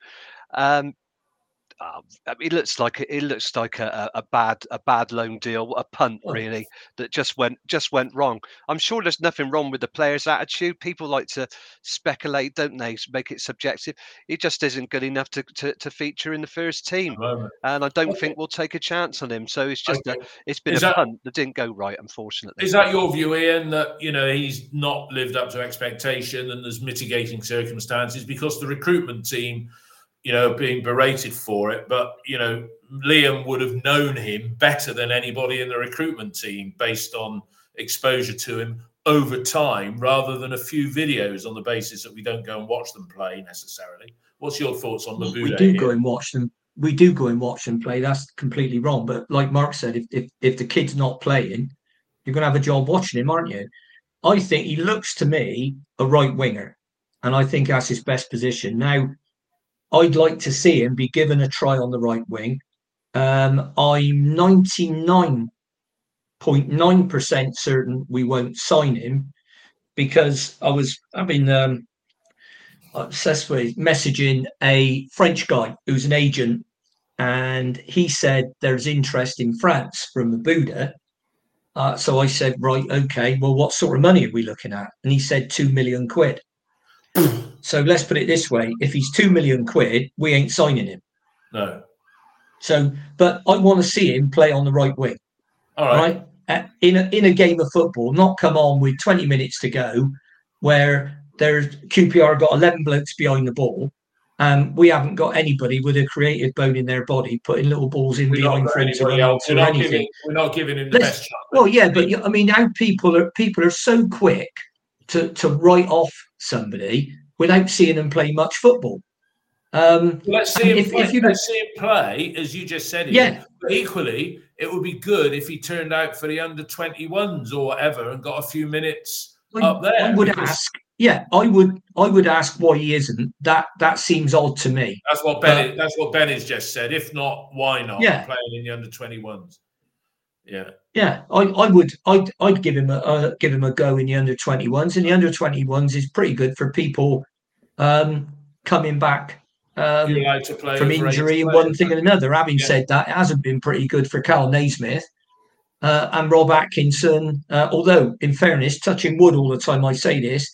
It looks like a bad loan deal, a punt really that just went wrong. I'm sure there's nothing wrong with the player's attitude. People like to speculate, don't they? Make it subjective. He just isn't good enough to feature in the first team, and I don't think we'll take a chance on him. So it's just it's been a punt that didn't go right, unfortunately. Is that your view, Ian? That he's not lived up to expectation, and there's mitigating circumstances because the recruitment team, being berated for it, but Liam would have known him better than anybody in the recruitment team based on exposure to him over time, rather than a few videos on the basis that we don't go and watch them play necessarily. What's your thoughts on Mabude? We do go and watch them. We do go and watch them play. That's completely wrong. But like Mark said, if the kid's not playing, you're going to have a job watching him, aren't you? I think he looks to me a right winger, and I think that's his best position now. I'd like to see him be given a try on the right wing. I'm 99.9% certain we won't sign him because I've been obsessed with messaging a French guy who's an agent, and he said there's interest in France from Mabude. So I said, right, okay, well, what sort of money are we looking at? And he said 2 million quid. So let's put it this way: if he's 2 million quid, we ain't signing him. No. So, but I want to see him play on the right wing. All right. In a game of football, not come on with 20 minutes to go, where there's QPR got 11 blokes behind the ball, and we haven't got anybody with a creative bone in their body putting little balls in behind for him to run out or anything. We're not giving him the best chance. Well, yeah, but I mean, now people are so quick to write off somebody without seeing them play much football. Let's see him play, as you just said. Yeah. But equally, it would be good if he turned out for the under-21s or whatever and got a few minutes up there. I would ask. Yeah, I would ask why he isn't. That seems odd to me. That's what Ben has just said. If not, why not? Yeah. Playing in the under-21s. Yeah, I'd give him a go in the under-21s, and the under-21s is pretty good for people coming back You're allowed to play from over 8 injury and players. one thing and another. Having said that, it hasn't been pretty good for Cal Naismith and Rob Atkinson. Although, in fairness, touching wood all the time I say this,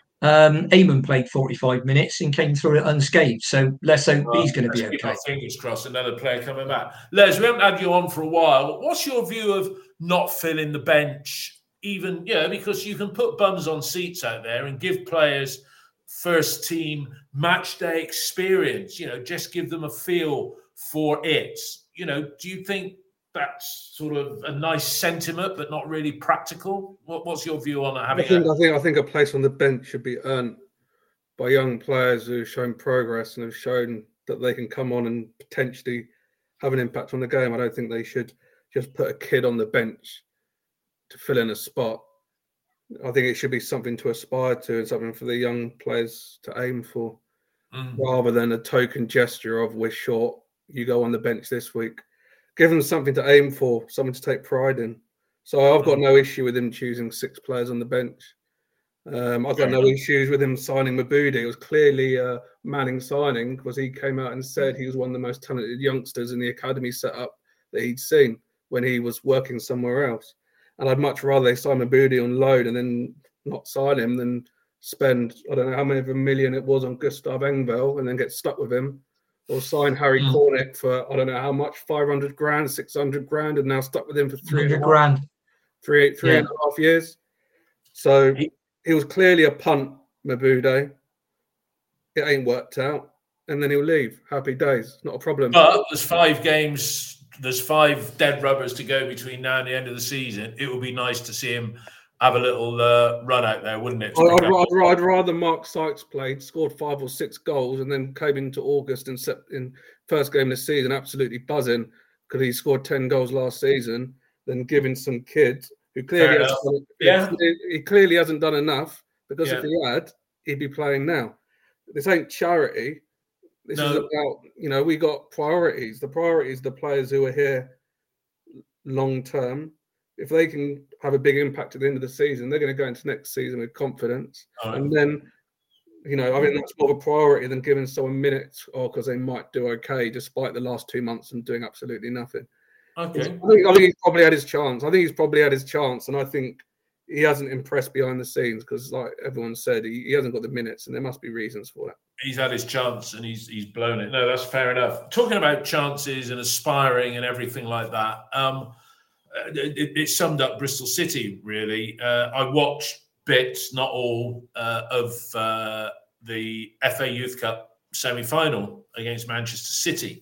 Eamon played 45 minutes and came through it unscathed. So let's hope he's going to be okay. Keep our fingers crossed. Another player coming back. Les, we haven't had you on for a while. What's your view of not filling the bench? Even, because you can put bums on seats out there and give players first team match day experience. Just give them a feel for it. Do you think that's sort of a nice sentiment, but not really practical? What's your view on having? I think a place on the bench should be earned by young players who've shown progress and have shown that they can come on and potentially have an impact on the game. I don't think they should just put a kid on the bench to fill in a spot. I think it should be something to aspire to and something for the young players to aim for, rather than a token gesture of we're short, you go on the bench this week. Give them something to aim for, something to take pride in. So I've got no issue with him choosing 6 players on the bench. I've got no issues with him signing Mabudi. It was clearly a Manning signing because he came out and said he was one of the most talented youngsters in the academy setup that he'd seen when he was working somewhere else. And I'd much rather they sign Mabudi on loan and then not sign him than spend, I don't know how many of a million it was on Gustav Engvall and then get stuck with him. Or sign Harry Cornick for, I don't know how much, 500 grand, 600 grand, and now stuck with him for 300 grand. Three and a half years. So he was clearly a punt, Mabudi. It ain't worked out. And then he'll leave. Happy days. Not a problem. But there's 5 games, there's 5 dead rubbers to go between now and the end of the season. It would be nice to see him have a little run out there, wouldn't it? I'd rather Mark Sykes played, scored 5 or 6 goals, and then came into August and in first game of the season absolutely buzzing because he scored 10 goals last season, than giving some kid who clearly he clearly hasn't done enough, because if he had, he'd be playing now. This ain't charity. This is about, we got priorities. The priorities, the players who are here long term. If they can have a big impact at the end of the season, they're going to go into next season with confidence. And then, I think that's more of a priority than giving someone minutes because they might do okay despite the last 2 months and doing absolutely nothing. Okay. I think he's probably had his chance. And I think he hasn't impressed behind the scenes because, like everyone said, he hasn't got the minutes, and there must be reasons for that. He's had his chance and he's blown it. No, that's fair enough. Talking about chances and aspiring and everything like that, it summed up Bristol City, really. I watched bits, not all, of the FA Youth Cup semi-final against Manchester City.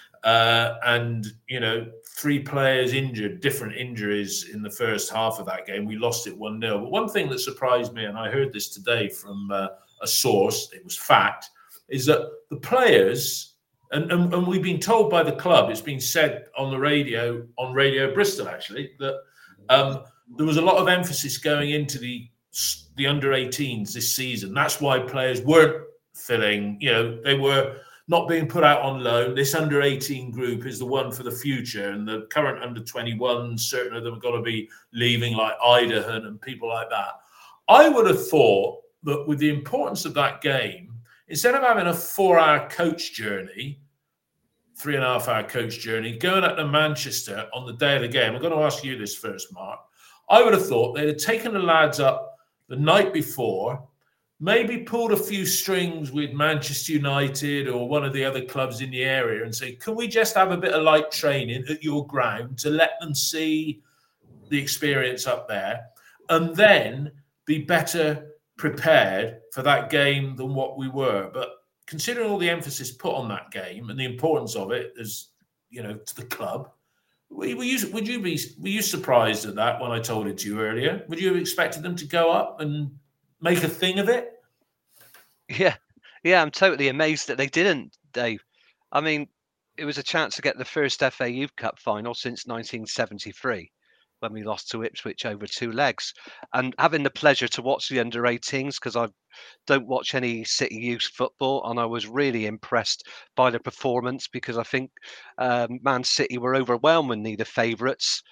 And, 3 players injured, different injuries in the first half of that game. We lost it 1-0. But one thing that surprised me, and I heard this today from a source, it was fact, is that the players... And we've been told by the club, it's been said on Radio Bristol, actually, that there was a lot of emphasis going into the under-18s this season. That's why players weren't filling, they were not being put out on loan. This under-18 group is the one for the future. And the current under-21s, certain of them are going to be leaving, like Idaho and people like that. I would have thought that with the importance of that game, instead of having a 4-hour coach journey, 3.5-hour coach journey, going up to Manchester on the day of the game, I'm going to ask you this first, Mark. I would have thought they'd have taken the lads up the night before, maybe pulled a few strings with Manchester United or one of the other clubs in the area and say, can we just have a bit of light training at your ground to let them see the experience up there and then be better prepared for that game than what we were. But considering all the emphasis put on that game and the importance of it as, to the club, were you surprised at that when I told it to you earlier? Would you have expected them to go up and make a thing of it? Yeah, I'm totally amazed that they didn't, Dave. I mean, it was a chance to get the first FA Youth Cup final since 1973. When we lost to Ipswich over 2 legs, and having the pleasure to watch the under-18s, because I don't watch any City youth football, and I was really impressed by the performance because I think Man City were overwhelmingly the favourites.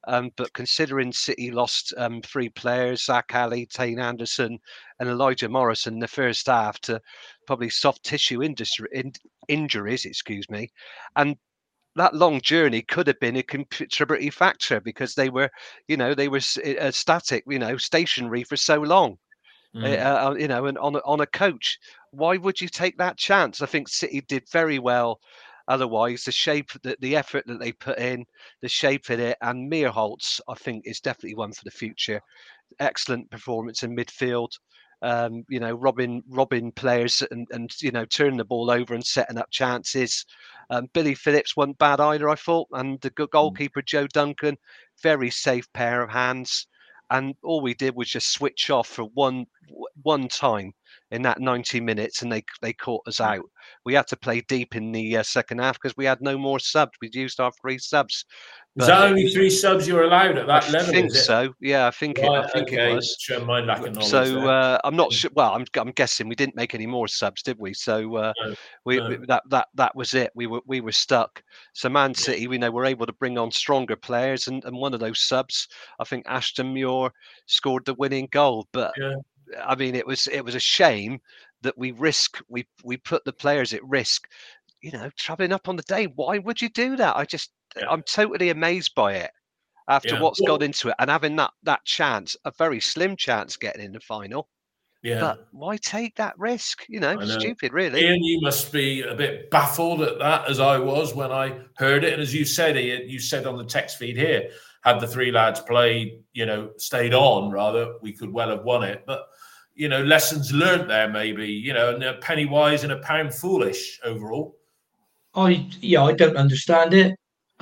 But considering City lost 3 players, Zach Ali, Tane Anderson and Elijah Morris in the first half to probably soft tissue injuries, and that long journey could have been a contributory factor because they were static, stationary for so long. And on a coach, why would you take that chance? I think City did very well. Otherwise, the effort that they put in, the shape in it, and Meerholtz, I think, is definitely one for the future. Excellent performance in midfield. Robbing players and turning the ball over and setting up chances. Billy Phillips wasn't bad either, I thought, and the goalkeeper Joe Duncan, very safe pair of hands. And all we did was just switch off for one time in that 90 minutes, and they caught us out. We had to play deep in the second half because we had no more subs. We'd used our 3 subs. Is that only 3 subs you were allowed at that level? I think so. Yeah, I think it was. Show my lack of knowledge. So I'm not sure. Well, I'm guessing we didn't make any more subs, did we? So that was it. We were stuck. So Man City, we were able to bring on stronger players, and one of those subs, I think Ashton Muir scored the winning goal. But I mean, it was a shame that we put the players at risk. Travelling up on the day. Why would you do that? I'm totally amazed by it after what's gone into it and having that chance, a very slim chance getting in the final. Yeah. But why take that risk? Stupid, really. Ian, you must be a bit baffled at that, as I was when I heard it. And as you said, Ian, you said on the text feed here, had the 3 lads played, stayed on, rather, we could well have won it. But, lessons learned there, maybe, and a penny wise and a pound foolish overall. I don't understand it.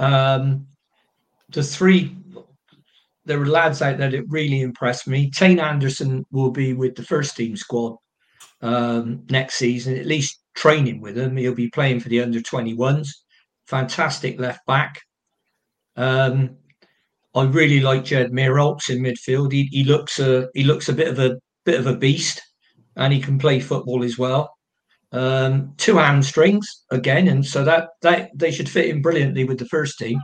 There were lads out there that really impressed me. Tane Anderson will be with the first team squad next season, at least training with them. He'll be playing for the under-21s. Fantastic left back. I really like Jed Meerholtz in midfield. He looks a bit of a beast, and he can play football as well. 2 hamstrings again, and so that they should fit in brilliantly with the first team.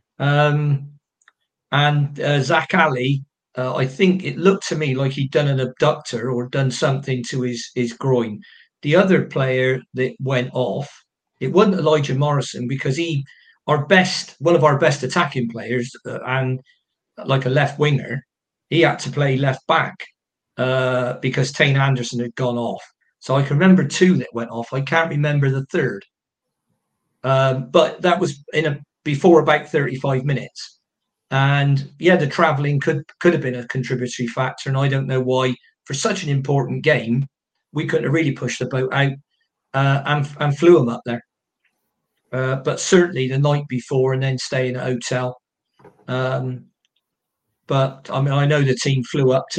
And Zach Ali, I think it looked to me like he'd done an abductor or done something to his groin. The other player that went off, it wasn't Elijah Morrison, because one of our best attacking players, and like a left winger, he had to play left back because Tane Anderson had gone off. So I can remember 2 that went off. I can't remember the third. But that was before about 35 minutes. And the travelling could have been a contributory factor. And I don't know why, for such an important game, we couldn't have really pushed the boat out and flew them up there. But certainly the night before and then stay in a hotel. But I mean, I know the team flew up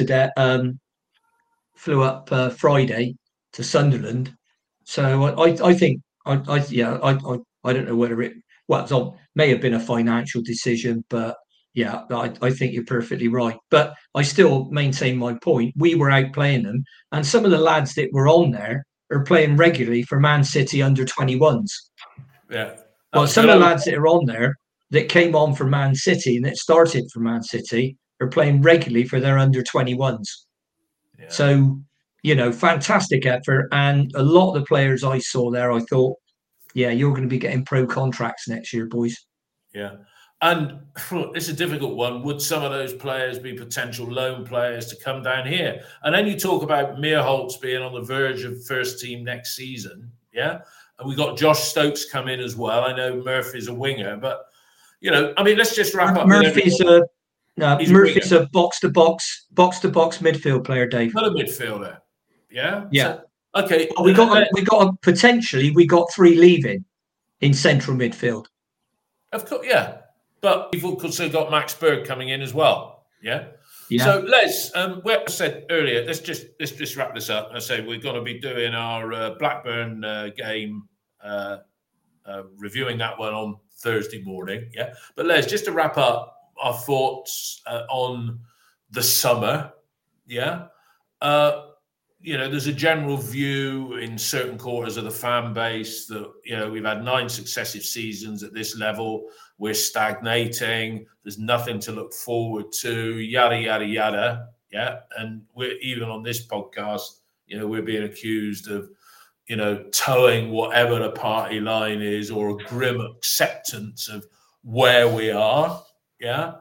Friday to Sunderland. So I think I don't know whether it may have been a financial decision, but I think you're perfectly right. But I still maintain my point. We were out playing them, and some of the lads that were on there are playing regularly for Man City under-21s. Yeah. Well, some of the lads that are on there that came on for Man City and that started for Man City are playing regularly for their under-21s. Yeah. So, fantastic effort. And a lot of the players I saw there, I thought, you're going to be getting pro contracts next year, boys. Yeah. And it's a difficult one. Would some of those players be potential loan players to come down here? And then you talk about Meerholtz being on the verge of first team next season. Yeah. And we got Josh Stokes come in as well. I know Murphy's a winger, but, let's just wrap up. Murphy's a box-to-box midfield player, Dave. Not a midfielder. Yeah? Yeah. So, okay. We got 3 leaving in central midfield. Of course, yeah. But we've also got Max Berg coming in as well. Yeah. So Les, I said earlier, let's just wrap this up. I say we're going to be doing our Blackburn game, reviewing that one on Thursday morning. Yeah. But Les, just to wrap up our thoughts on the summer. Yeah. There's a general view in certain quarters of the fan base that, we've had 9 successive seasons at this level. we're stagnating, there's nothing to look forward to, yada, yada, yada. Yeah. And we're even on this podcast, we're being accused of, towing whatever the party line is, or a grim acceptance of where we are. Yeah.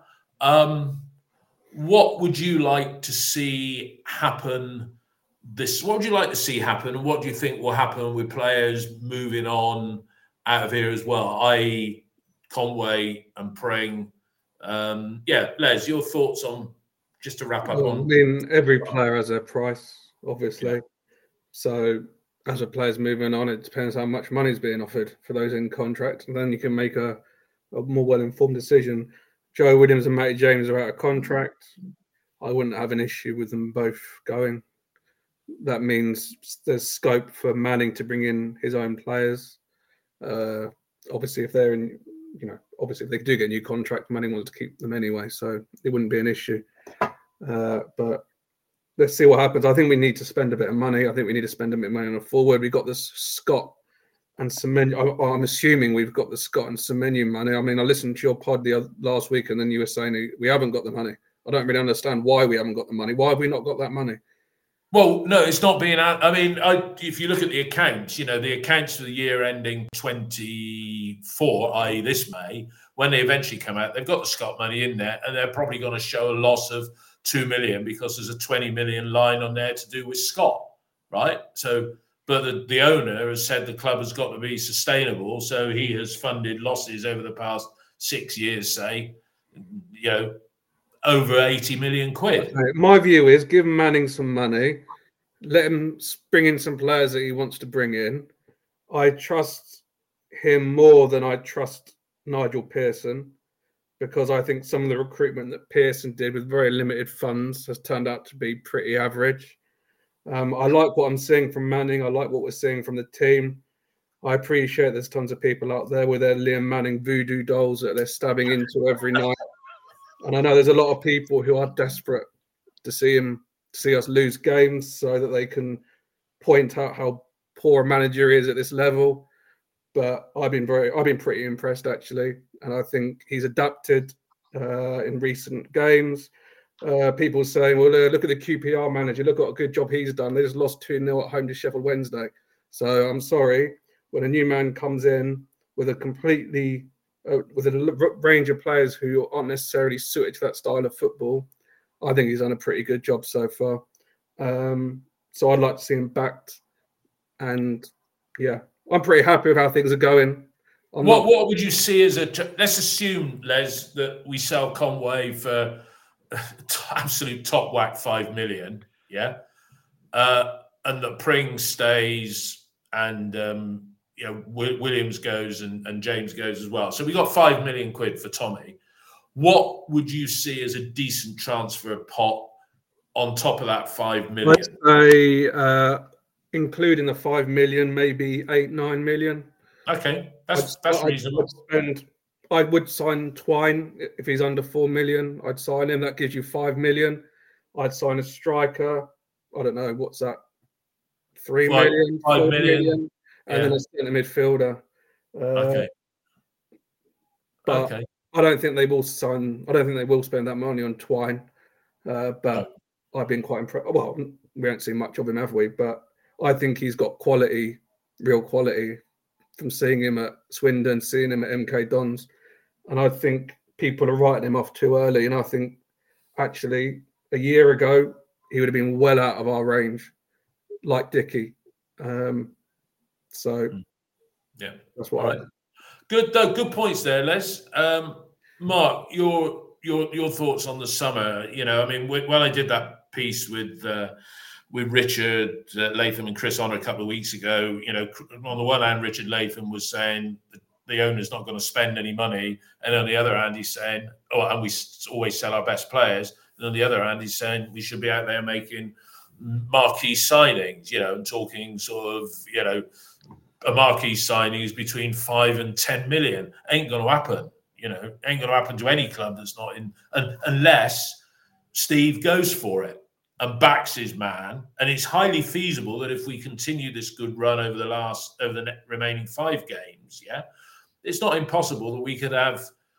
What would you like to see happen? What would you like to see happen, and what do you think will happen with players moving on out of here as well, i.e. Conway and Pring? Les, your thoughts on, just to wrap up on. I mean, every player has a price, obviously. Yeah. So as a player's moving on, it depends how much money is being offered for those in contract, and then you can make a more well-informed decision. Joe Williams and Matty James are out of contract. I wouldn't have an issue with them both going. That means there's scope for Manning to bring in his own players. Obviously, if they're in, obviously if they do get a new contract, Manning wants to keep them anyway, so it wouldn't be an issue. But let's see what happens. I think we need to spend a bit of money. I think we need to spend a bit of money on a forward. We got this Scott and Semenyo. I'm assuming we've got the Scott and Semenyo money. I mean, I listened to your pod last week, and then you were saying we haven't got the money. I don't really understand why we haven't got the money. Why have we not got that money? Well, no, it's not being. I mean, if you look at the accounts, the accounts for the year ending 24, i.e. this May, when they eventually come out, they've got the Scott money in there, and they're probably going to show a loss of 2 million because there's a 20 million line on there to do with Scott, right? So, but the owner has said the club has got to be sustainable, so he has funded losses over the past 6 years, say, over 80 million quid. My view is give Manning some money, let him bring in some players that he wants to bring in. I trust him more than I trust Nigel Pearson, because I think some of the recruitment that Pearson did with very limited funds has turned out to be pretty average. I like what I'm seeing from Manning. I like what we're seeing from the team. I appreciate there's tons of people out there with their Liam Manning voodoo dolls that they're stabbing into every night. And I know there's a lot of people who are desperate to see us lose games so that they can point out how poor a manager is at this level. But I've been pretty impressed, actually, and I think he's adapted in recent games. People saying, well, look at the QPR manager, look what a good job he's done. They just lost 2-0 at home to Sheffield Wednesday. So I'm sorry, when a new man comes in with a completely with a range of players who aren't necessarily suited to that style of football, I think he's done a pretty good job so far. So I'd like to see him backed, and yeah, I'm pretty happy with how things are going. What would you see as let's assume, Les, that we sell Conway for absolute top whack 5 million, yeah, and that Pring stays, and Williams goes and James goes as well. So we got 5 million quid for Tommy. What would you see as a decent transfer pot on top of that 5 million? Let's say, including the 5 million, maybe 8-9 million. Okay, that's reasonable. I would sign Twine if he's under 4 million. I'd sign him. That gives you 5 million. I'd sign a striker. I don't know, what's that? 3 million, 5 million. And then a centre midfielder. Okay. But I don't think they will spend that money on Twine. But I've been quite impressed. Well, we haven't seen much of him, have we? But I think he's got quality, real quality, from seeing him at Swindon, seeing him at MK Dons. And I think people are writing him off too early. And I think actually a year ago, he would have been well out of our range, like Dickey. So yeah, that's what Good points there, Les. Mark, your thoughts on the summer? I mean, when I did that piece with Richard Latham and Chris Honor a couple of weeks ago, on the one hand, Richard Latham was saying that the owner's not going to spend any money, and on the other hand, he's saying, and we always sell our best players. And on the other hand, he's saying we should be out there making marquee signings, and talking sort of, a marquee signing is between 5 and 10 million. Ain't going to happen. Ain't going to happen to any club that's not in, unless Steve goes for it and backs his man. And it's highly feasible that if we continue this good run over the remaining 5 games, it's not impossible that we could have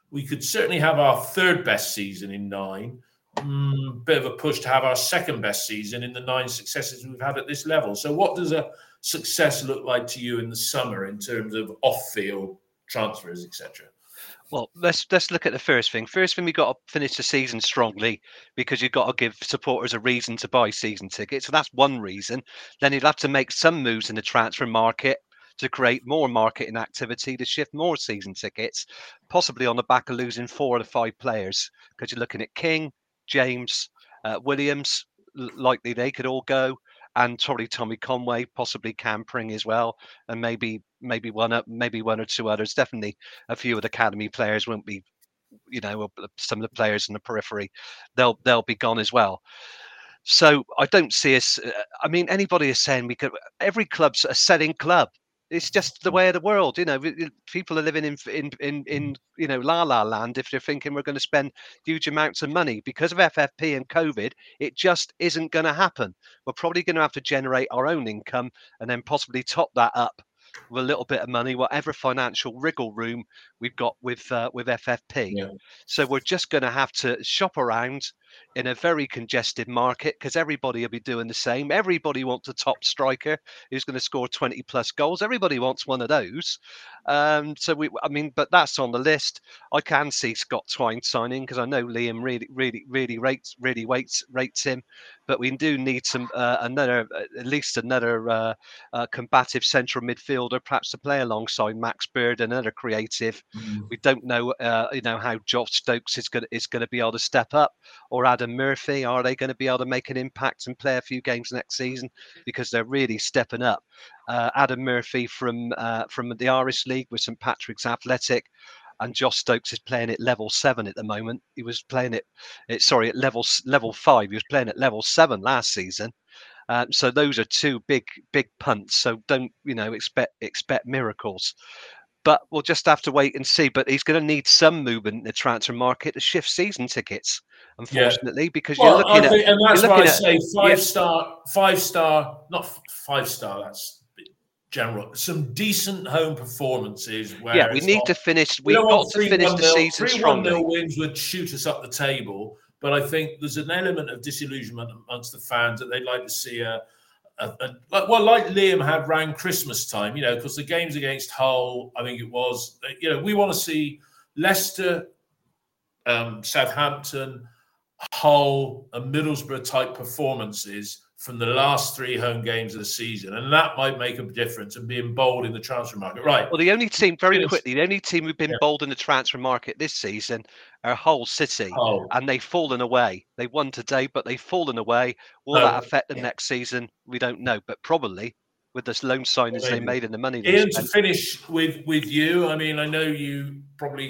we could certainly have our third best season in 9. Bit of a push to have our second best season in the 9 successes we've had at this level. So what does a success look like to you in the summer in terms of off-field transfers, etc.? Well, let's look at the first thing. First thing, we've got to finish the season strongly, because you've got to give supporters a reason to buy season tickets. So that's one reason. Then you'll have to make some moves in the transfer market to create more marketing activity, to shift more season tickets, possibly on the back of losing 4 of the 5 players, because you're looking at King, James, Williams, likely they could all go, and probably Tommy Conway, possibly Cam Pring as well, and maybe one or two others. Definitely a few of the academy players won't be, some of the players in the periphery, they'll be gone as well. So I don't see us. Anybody is saying every club's a selling club. It's just the way of the world, People are living in la la land if they're thinking we're going to spend huge amounts of money because of FFP and COVID. It just isn't going to happen. We're probably going to have to generate our own income and then possibly top that up with a little bit of money, whatever financial wriggle room we've got with FFP. Yeah. So we're just going to have to shop around in a very congested market, because everybody will be doing the same. Everybody wants a top striker who's going to score 20 plus goals. Everybody wants one of those. But that's on the list. I can see Scott Twine signing, because I know Liam really rates him. But we do need at least another combative central midfielder, perhaps to play alongside Max Bird, another creative. We don't know, how Josh Stokes is going to be able to step up, or Adam Murphy. Are they going to be able to make an impact and play a few games next season? Because they're really stepping up. Adam Murphy from the Irish League with St Patrick's Athletic, and Josh Stokes is playing at level 7 at the moment. He was playing at level 5. He was playing at level 7 last season. So those are 2 big punts. So don't expect miracles. But we'll just have to wait and see. But he's going to need some movement in the transfer market to shift season tickets, unfortunately, because you're looking at... And that's why I say 5-star, not 5-star, that's general. Some decent home performances. Where we need to finish... We've got to finish the season strongly. 3-1-0 wins would shoot us up the table. But I think there's an element of disillusionment amongst the fans that they'd like to see like Liam had around Christmas time, because the games against Hull, I think it was, we want to see Leicester, Southampton, Hull, and Middlesbrough type performances from the last 3 home games of the season, and that might make a difference and being bold in the transfer market. Right. Well, the only team who've been bold in the transfer market this season are Hull City, and they've fallen away. They won today, but they've fallen away. Will that affect them next season? We don't know, but probably with the loan signings they made and the money. Ian, to finish with you, I know you probably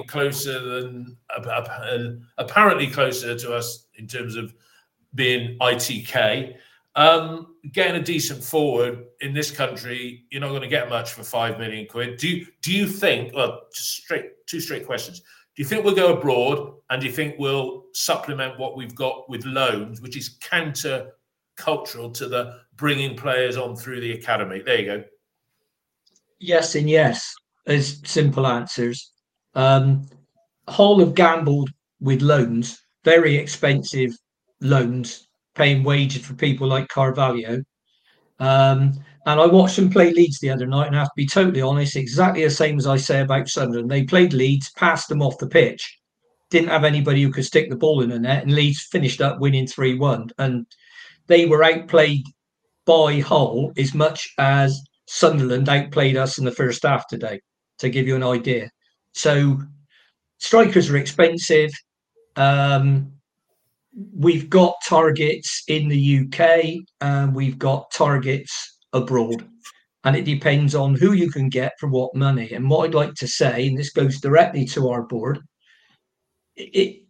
apparently closer to us in terms of being ITK. Getting a decent forward in this country, you're not going to get much for £5 million. Do you think? Well, just 2 straight questions. Do you think we'll go abroad, and do you think we'll supplement what we've got with loans, which is counter-cultural to the bringing players on through the academy? There you go. Yes and yes, as simple answers. Hull have gambled with loans, very expensive loans, paying wages for people like Carvalho. And I watched them play Leeds the other night, and I have to be totally honest, exactly the same as I say about Sunderland. They played Leeds, passed them off the pitch, didn't have anybody who could stick the ball in the net, and Leeds finished up winning 3-1. And they were outplayed by Hull as much as Sunderland outplayed us in the first half today, to give you an idea. So strikers are expensive. We've got targets in the UK, and we've got targets abroad, and it depends on who you can get for what money. And what I'd like to say, and this goes directly to our board, if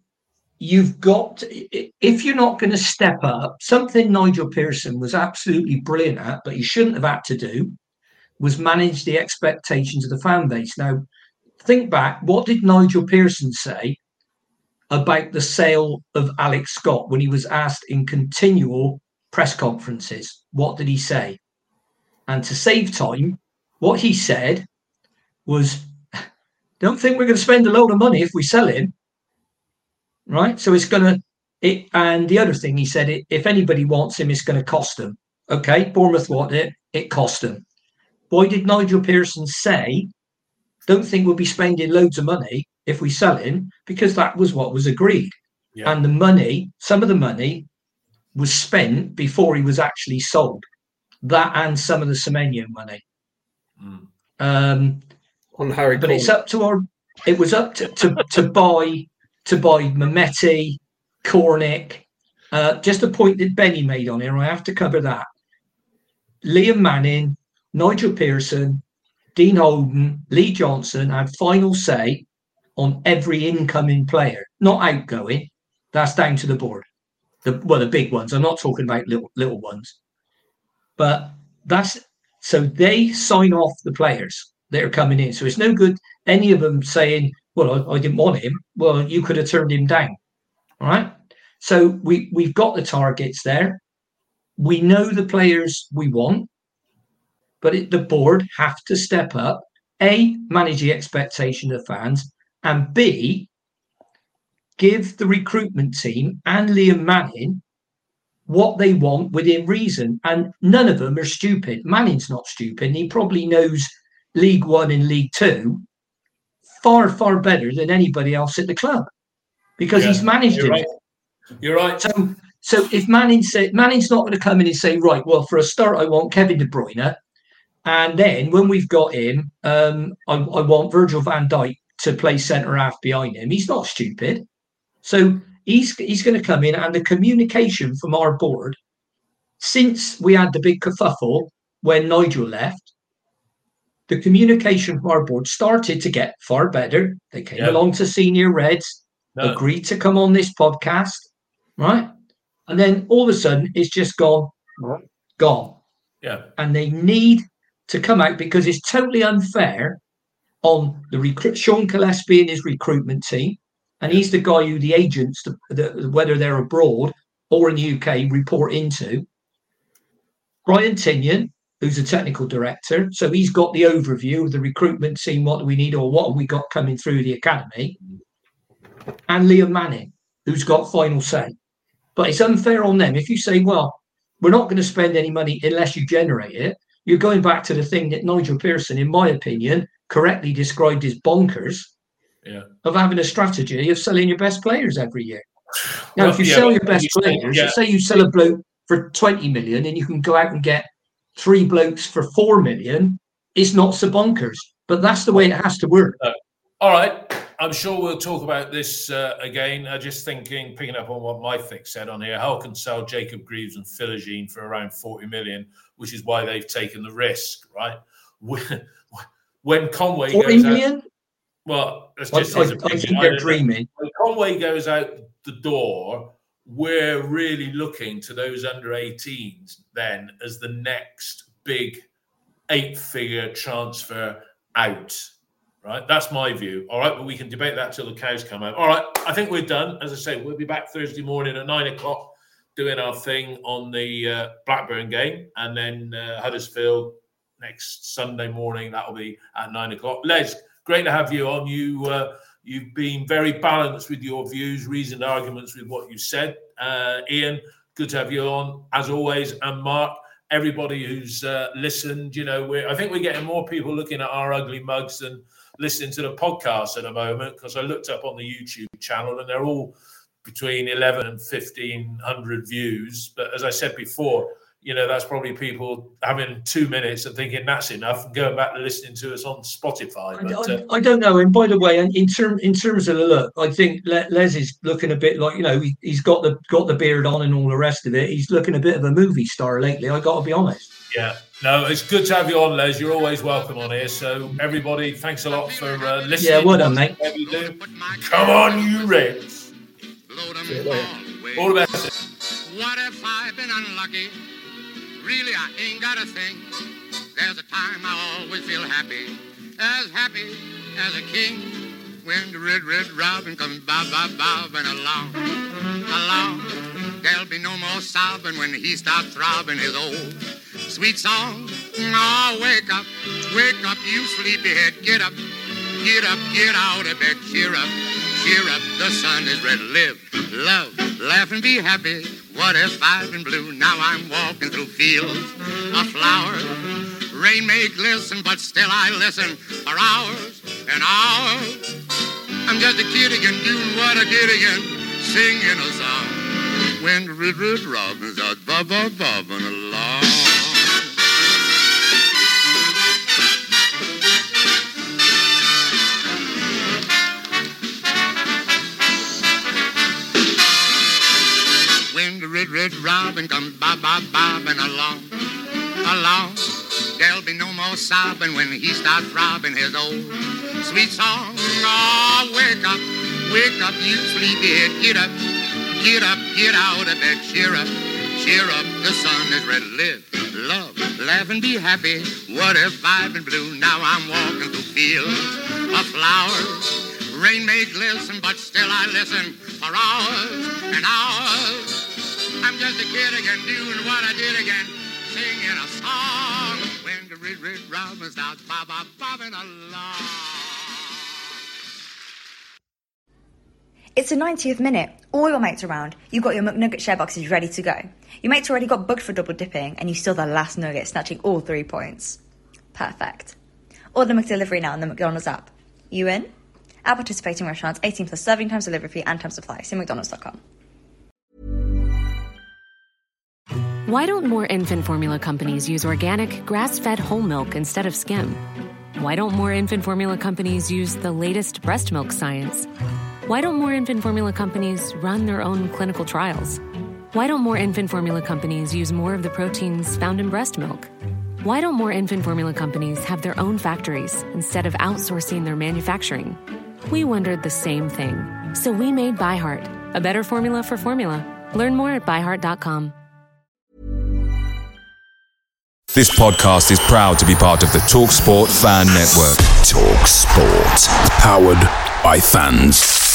you're not going to step up, something Nigel Pearson was absolutely brilliant at, but he shouldn't have had to do, was manage the expectations of the fan base. Now, think back, what did Nigel Pearson say about the sale of Alex Scott when he was asked in continual press conferences? What did he say? And to save time, what he said was, Don't think we're going to spend a load of money if we sell him, right? So it's going to. And the other thing he said, if anybody wants him, it's going to cost them. Okay, Bournemouth want it. It cost them. Why did Nigel Pearson say, don't think we'll be spending loads of money if we sell him? Because that was what was agreed. Yeah. And the money, some of the money was spent before he was actually sold. That and some of the Semenyo money. On Harry But Corn. it's up to our. It was up to buy Mehmeti, Cornick. Just a point that Benny made on here. I have to cover that. Liam Manning, Nigel Pearson, Dean Holden, Lee Johnson had final say on every incoming player, not outgoing. That's down to the board. The big ones. I'm not talking about little ones. But that's so they sign off the players that are coming in. So it's no good any of them saying, well, I didn't want him. Well, you could have turned him down. All right. So we've got the targets there. We know the players we want, but the board have to step up, A, manage the expectation of fans, and B, give the recruitment team and Liam Manning what they want within reason. And none of them are stupid. Manning's not stupid. He probably knows League One and League Two far, far better than anybody else at the club because he's managed it. Right. You're right. So if Manning's not going to come in and say, right, well, for a start, I want Kevin De Bruyne. And then when we've got him, I want Virgil van Dijk to play centre-half behind him. He's not stupid. So he's going to come in, and the communication from our board, since we had the big kerfuffle when Nigel left, the communication from our board started to get far better. They came along to Senior Reds, agreed to come on this podcast, right? And then all of a sudden, it's just gone. Yeah. And they need to come out because it's totally unfair on the Sean Gillespie and his recruitment team. And he's the guy who the agents, whether they're abroad or in the UK, report into. Brian Tinian, who's a technical director. So he's got the overview of the recruitment team, what do we need or what have we got coming through the academy. And Liam Manning, who's got final say. But it's unfair on them. If you say, well, we're not going to spend any money unless you generate it, you're going back to the thing that Nigel Pearson, in my opinion, correctly described as bonkers of having a strategy of selling your best players every year. Now, if you sell your best players, say you sell a bloke for 20 million and you can go out and get 3 blokes for 4 million, it's not so bonkers. But that's the way it has to work. All right. I'm sure we'll talk about this again. I'm just thinking, picking up on what Mythic said on here, Hull can sell Jacob Greaves and Philogene for around 40 million, which is why they've taken the risk, right? When Conway 40 goes million? Out, well, that's just I think they're dreaming. When Conway goes out the door, we're really looking to those under 18s then as the next big 8-figure transfer out. Right, that's my view. All right, but we can debate that till the cows come home. All right, I think we're done. As I say, we'll be back Thursday morning at 9:00 doing our thing on the Blackburn game, and then Huddersfield next Sunday morning. That'll be at 9:00. Les, great to have you on. You've been very balanced with your views, reasoned arguments with what you said. Ian, good to have you on as always, and Mark. Everybody who's listened, I think we're getting more people looking at our ugly mugs than listening to the podcast at the moment, because I looked up on the YouTube channel and they're all between 11 and 1,500 views. But as I said before, that's probably people having 2 minutes and thinking that's enough and going back to listening to us on Spotify. But, I don't know. And by the way, in terms of the look, I think Les is looking a bit like, he's got the beard on and all the rest of it. He's looking a bit of a movie star lately. I got to be honest. Yeah. No, it's good to have you on, Les. You're always welcome on here. So everybody, thanks a lot for listening. Yeah, well done, mate. Come on, you Reds. All the best. What if I've been unlucky? Really, I ain't got a thing. There's a time I always feel happy as a king. When the red robin comes bobbing along. There'll be no more sobbing when he starts throbbing his old sweet song. Oh, wake up, you sleepyhead, get up. get up, get out of bed, cheer up, the sun is red. Live, love, laugh and be happy. What if I've been blue? Now I'm walking through fields of flowers. Rain may glisten, but still I listen for hours and hours. I'm just a kid again, doing what I did again, singing a song. When the red robins are bobbing along. When the red robin comes bobbing along. There'll be no more sobbing when he starts robbing his old sweet song. Oh, wake up, you sleepyhead. Get up, get out of bed. Cheer up, the sun is red. Live, love, laugh and be happy. What if I've been blue? Now I'm walking through fields of flowers. Rain may glisten, but still I listen for hours and hours. I'm just a kid again, doing what I did again, singing a song. When the red robin starts bobbing along. It's the 90th minute. All your mates around. You've got your McNugget share boxes ready to go. Your mates already got booked for double dipping, and you steal the last nugget, snatching all 3 points. Perfect. Order McDelivery now on the McDonald's app. You in? At participating restaurants, 18 plus serving times, delivery fee, and time supply. See mcdonalds.com. Why don't more infant formula companies use organic, grass-fed whole milk instead of skim? Why don't more infant formula companies use the latest breast milk science? Why don't more infant formula companies run their own clinical trials? Why don't more infant formula companies use more of the proteins found in breast milk? Why don't more infant formula companies have their own factories instead of outsourcing their manufacturing? We wondered the same thing. So we made ByHeart, a better formula for formula. Learn more at byheart.com. This podcast is proud to be part of the TalkSport Fan Network. TalkSport. Powered by fans.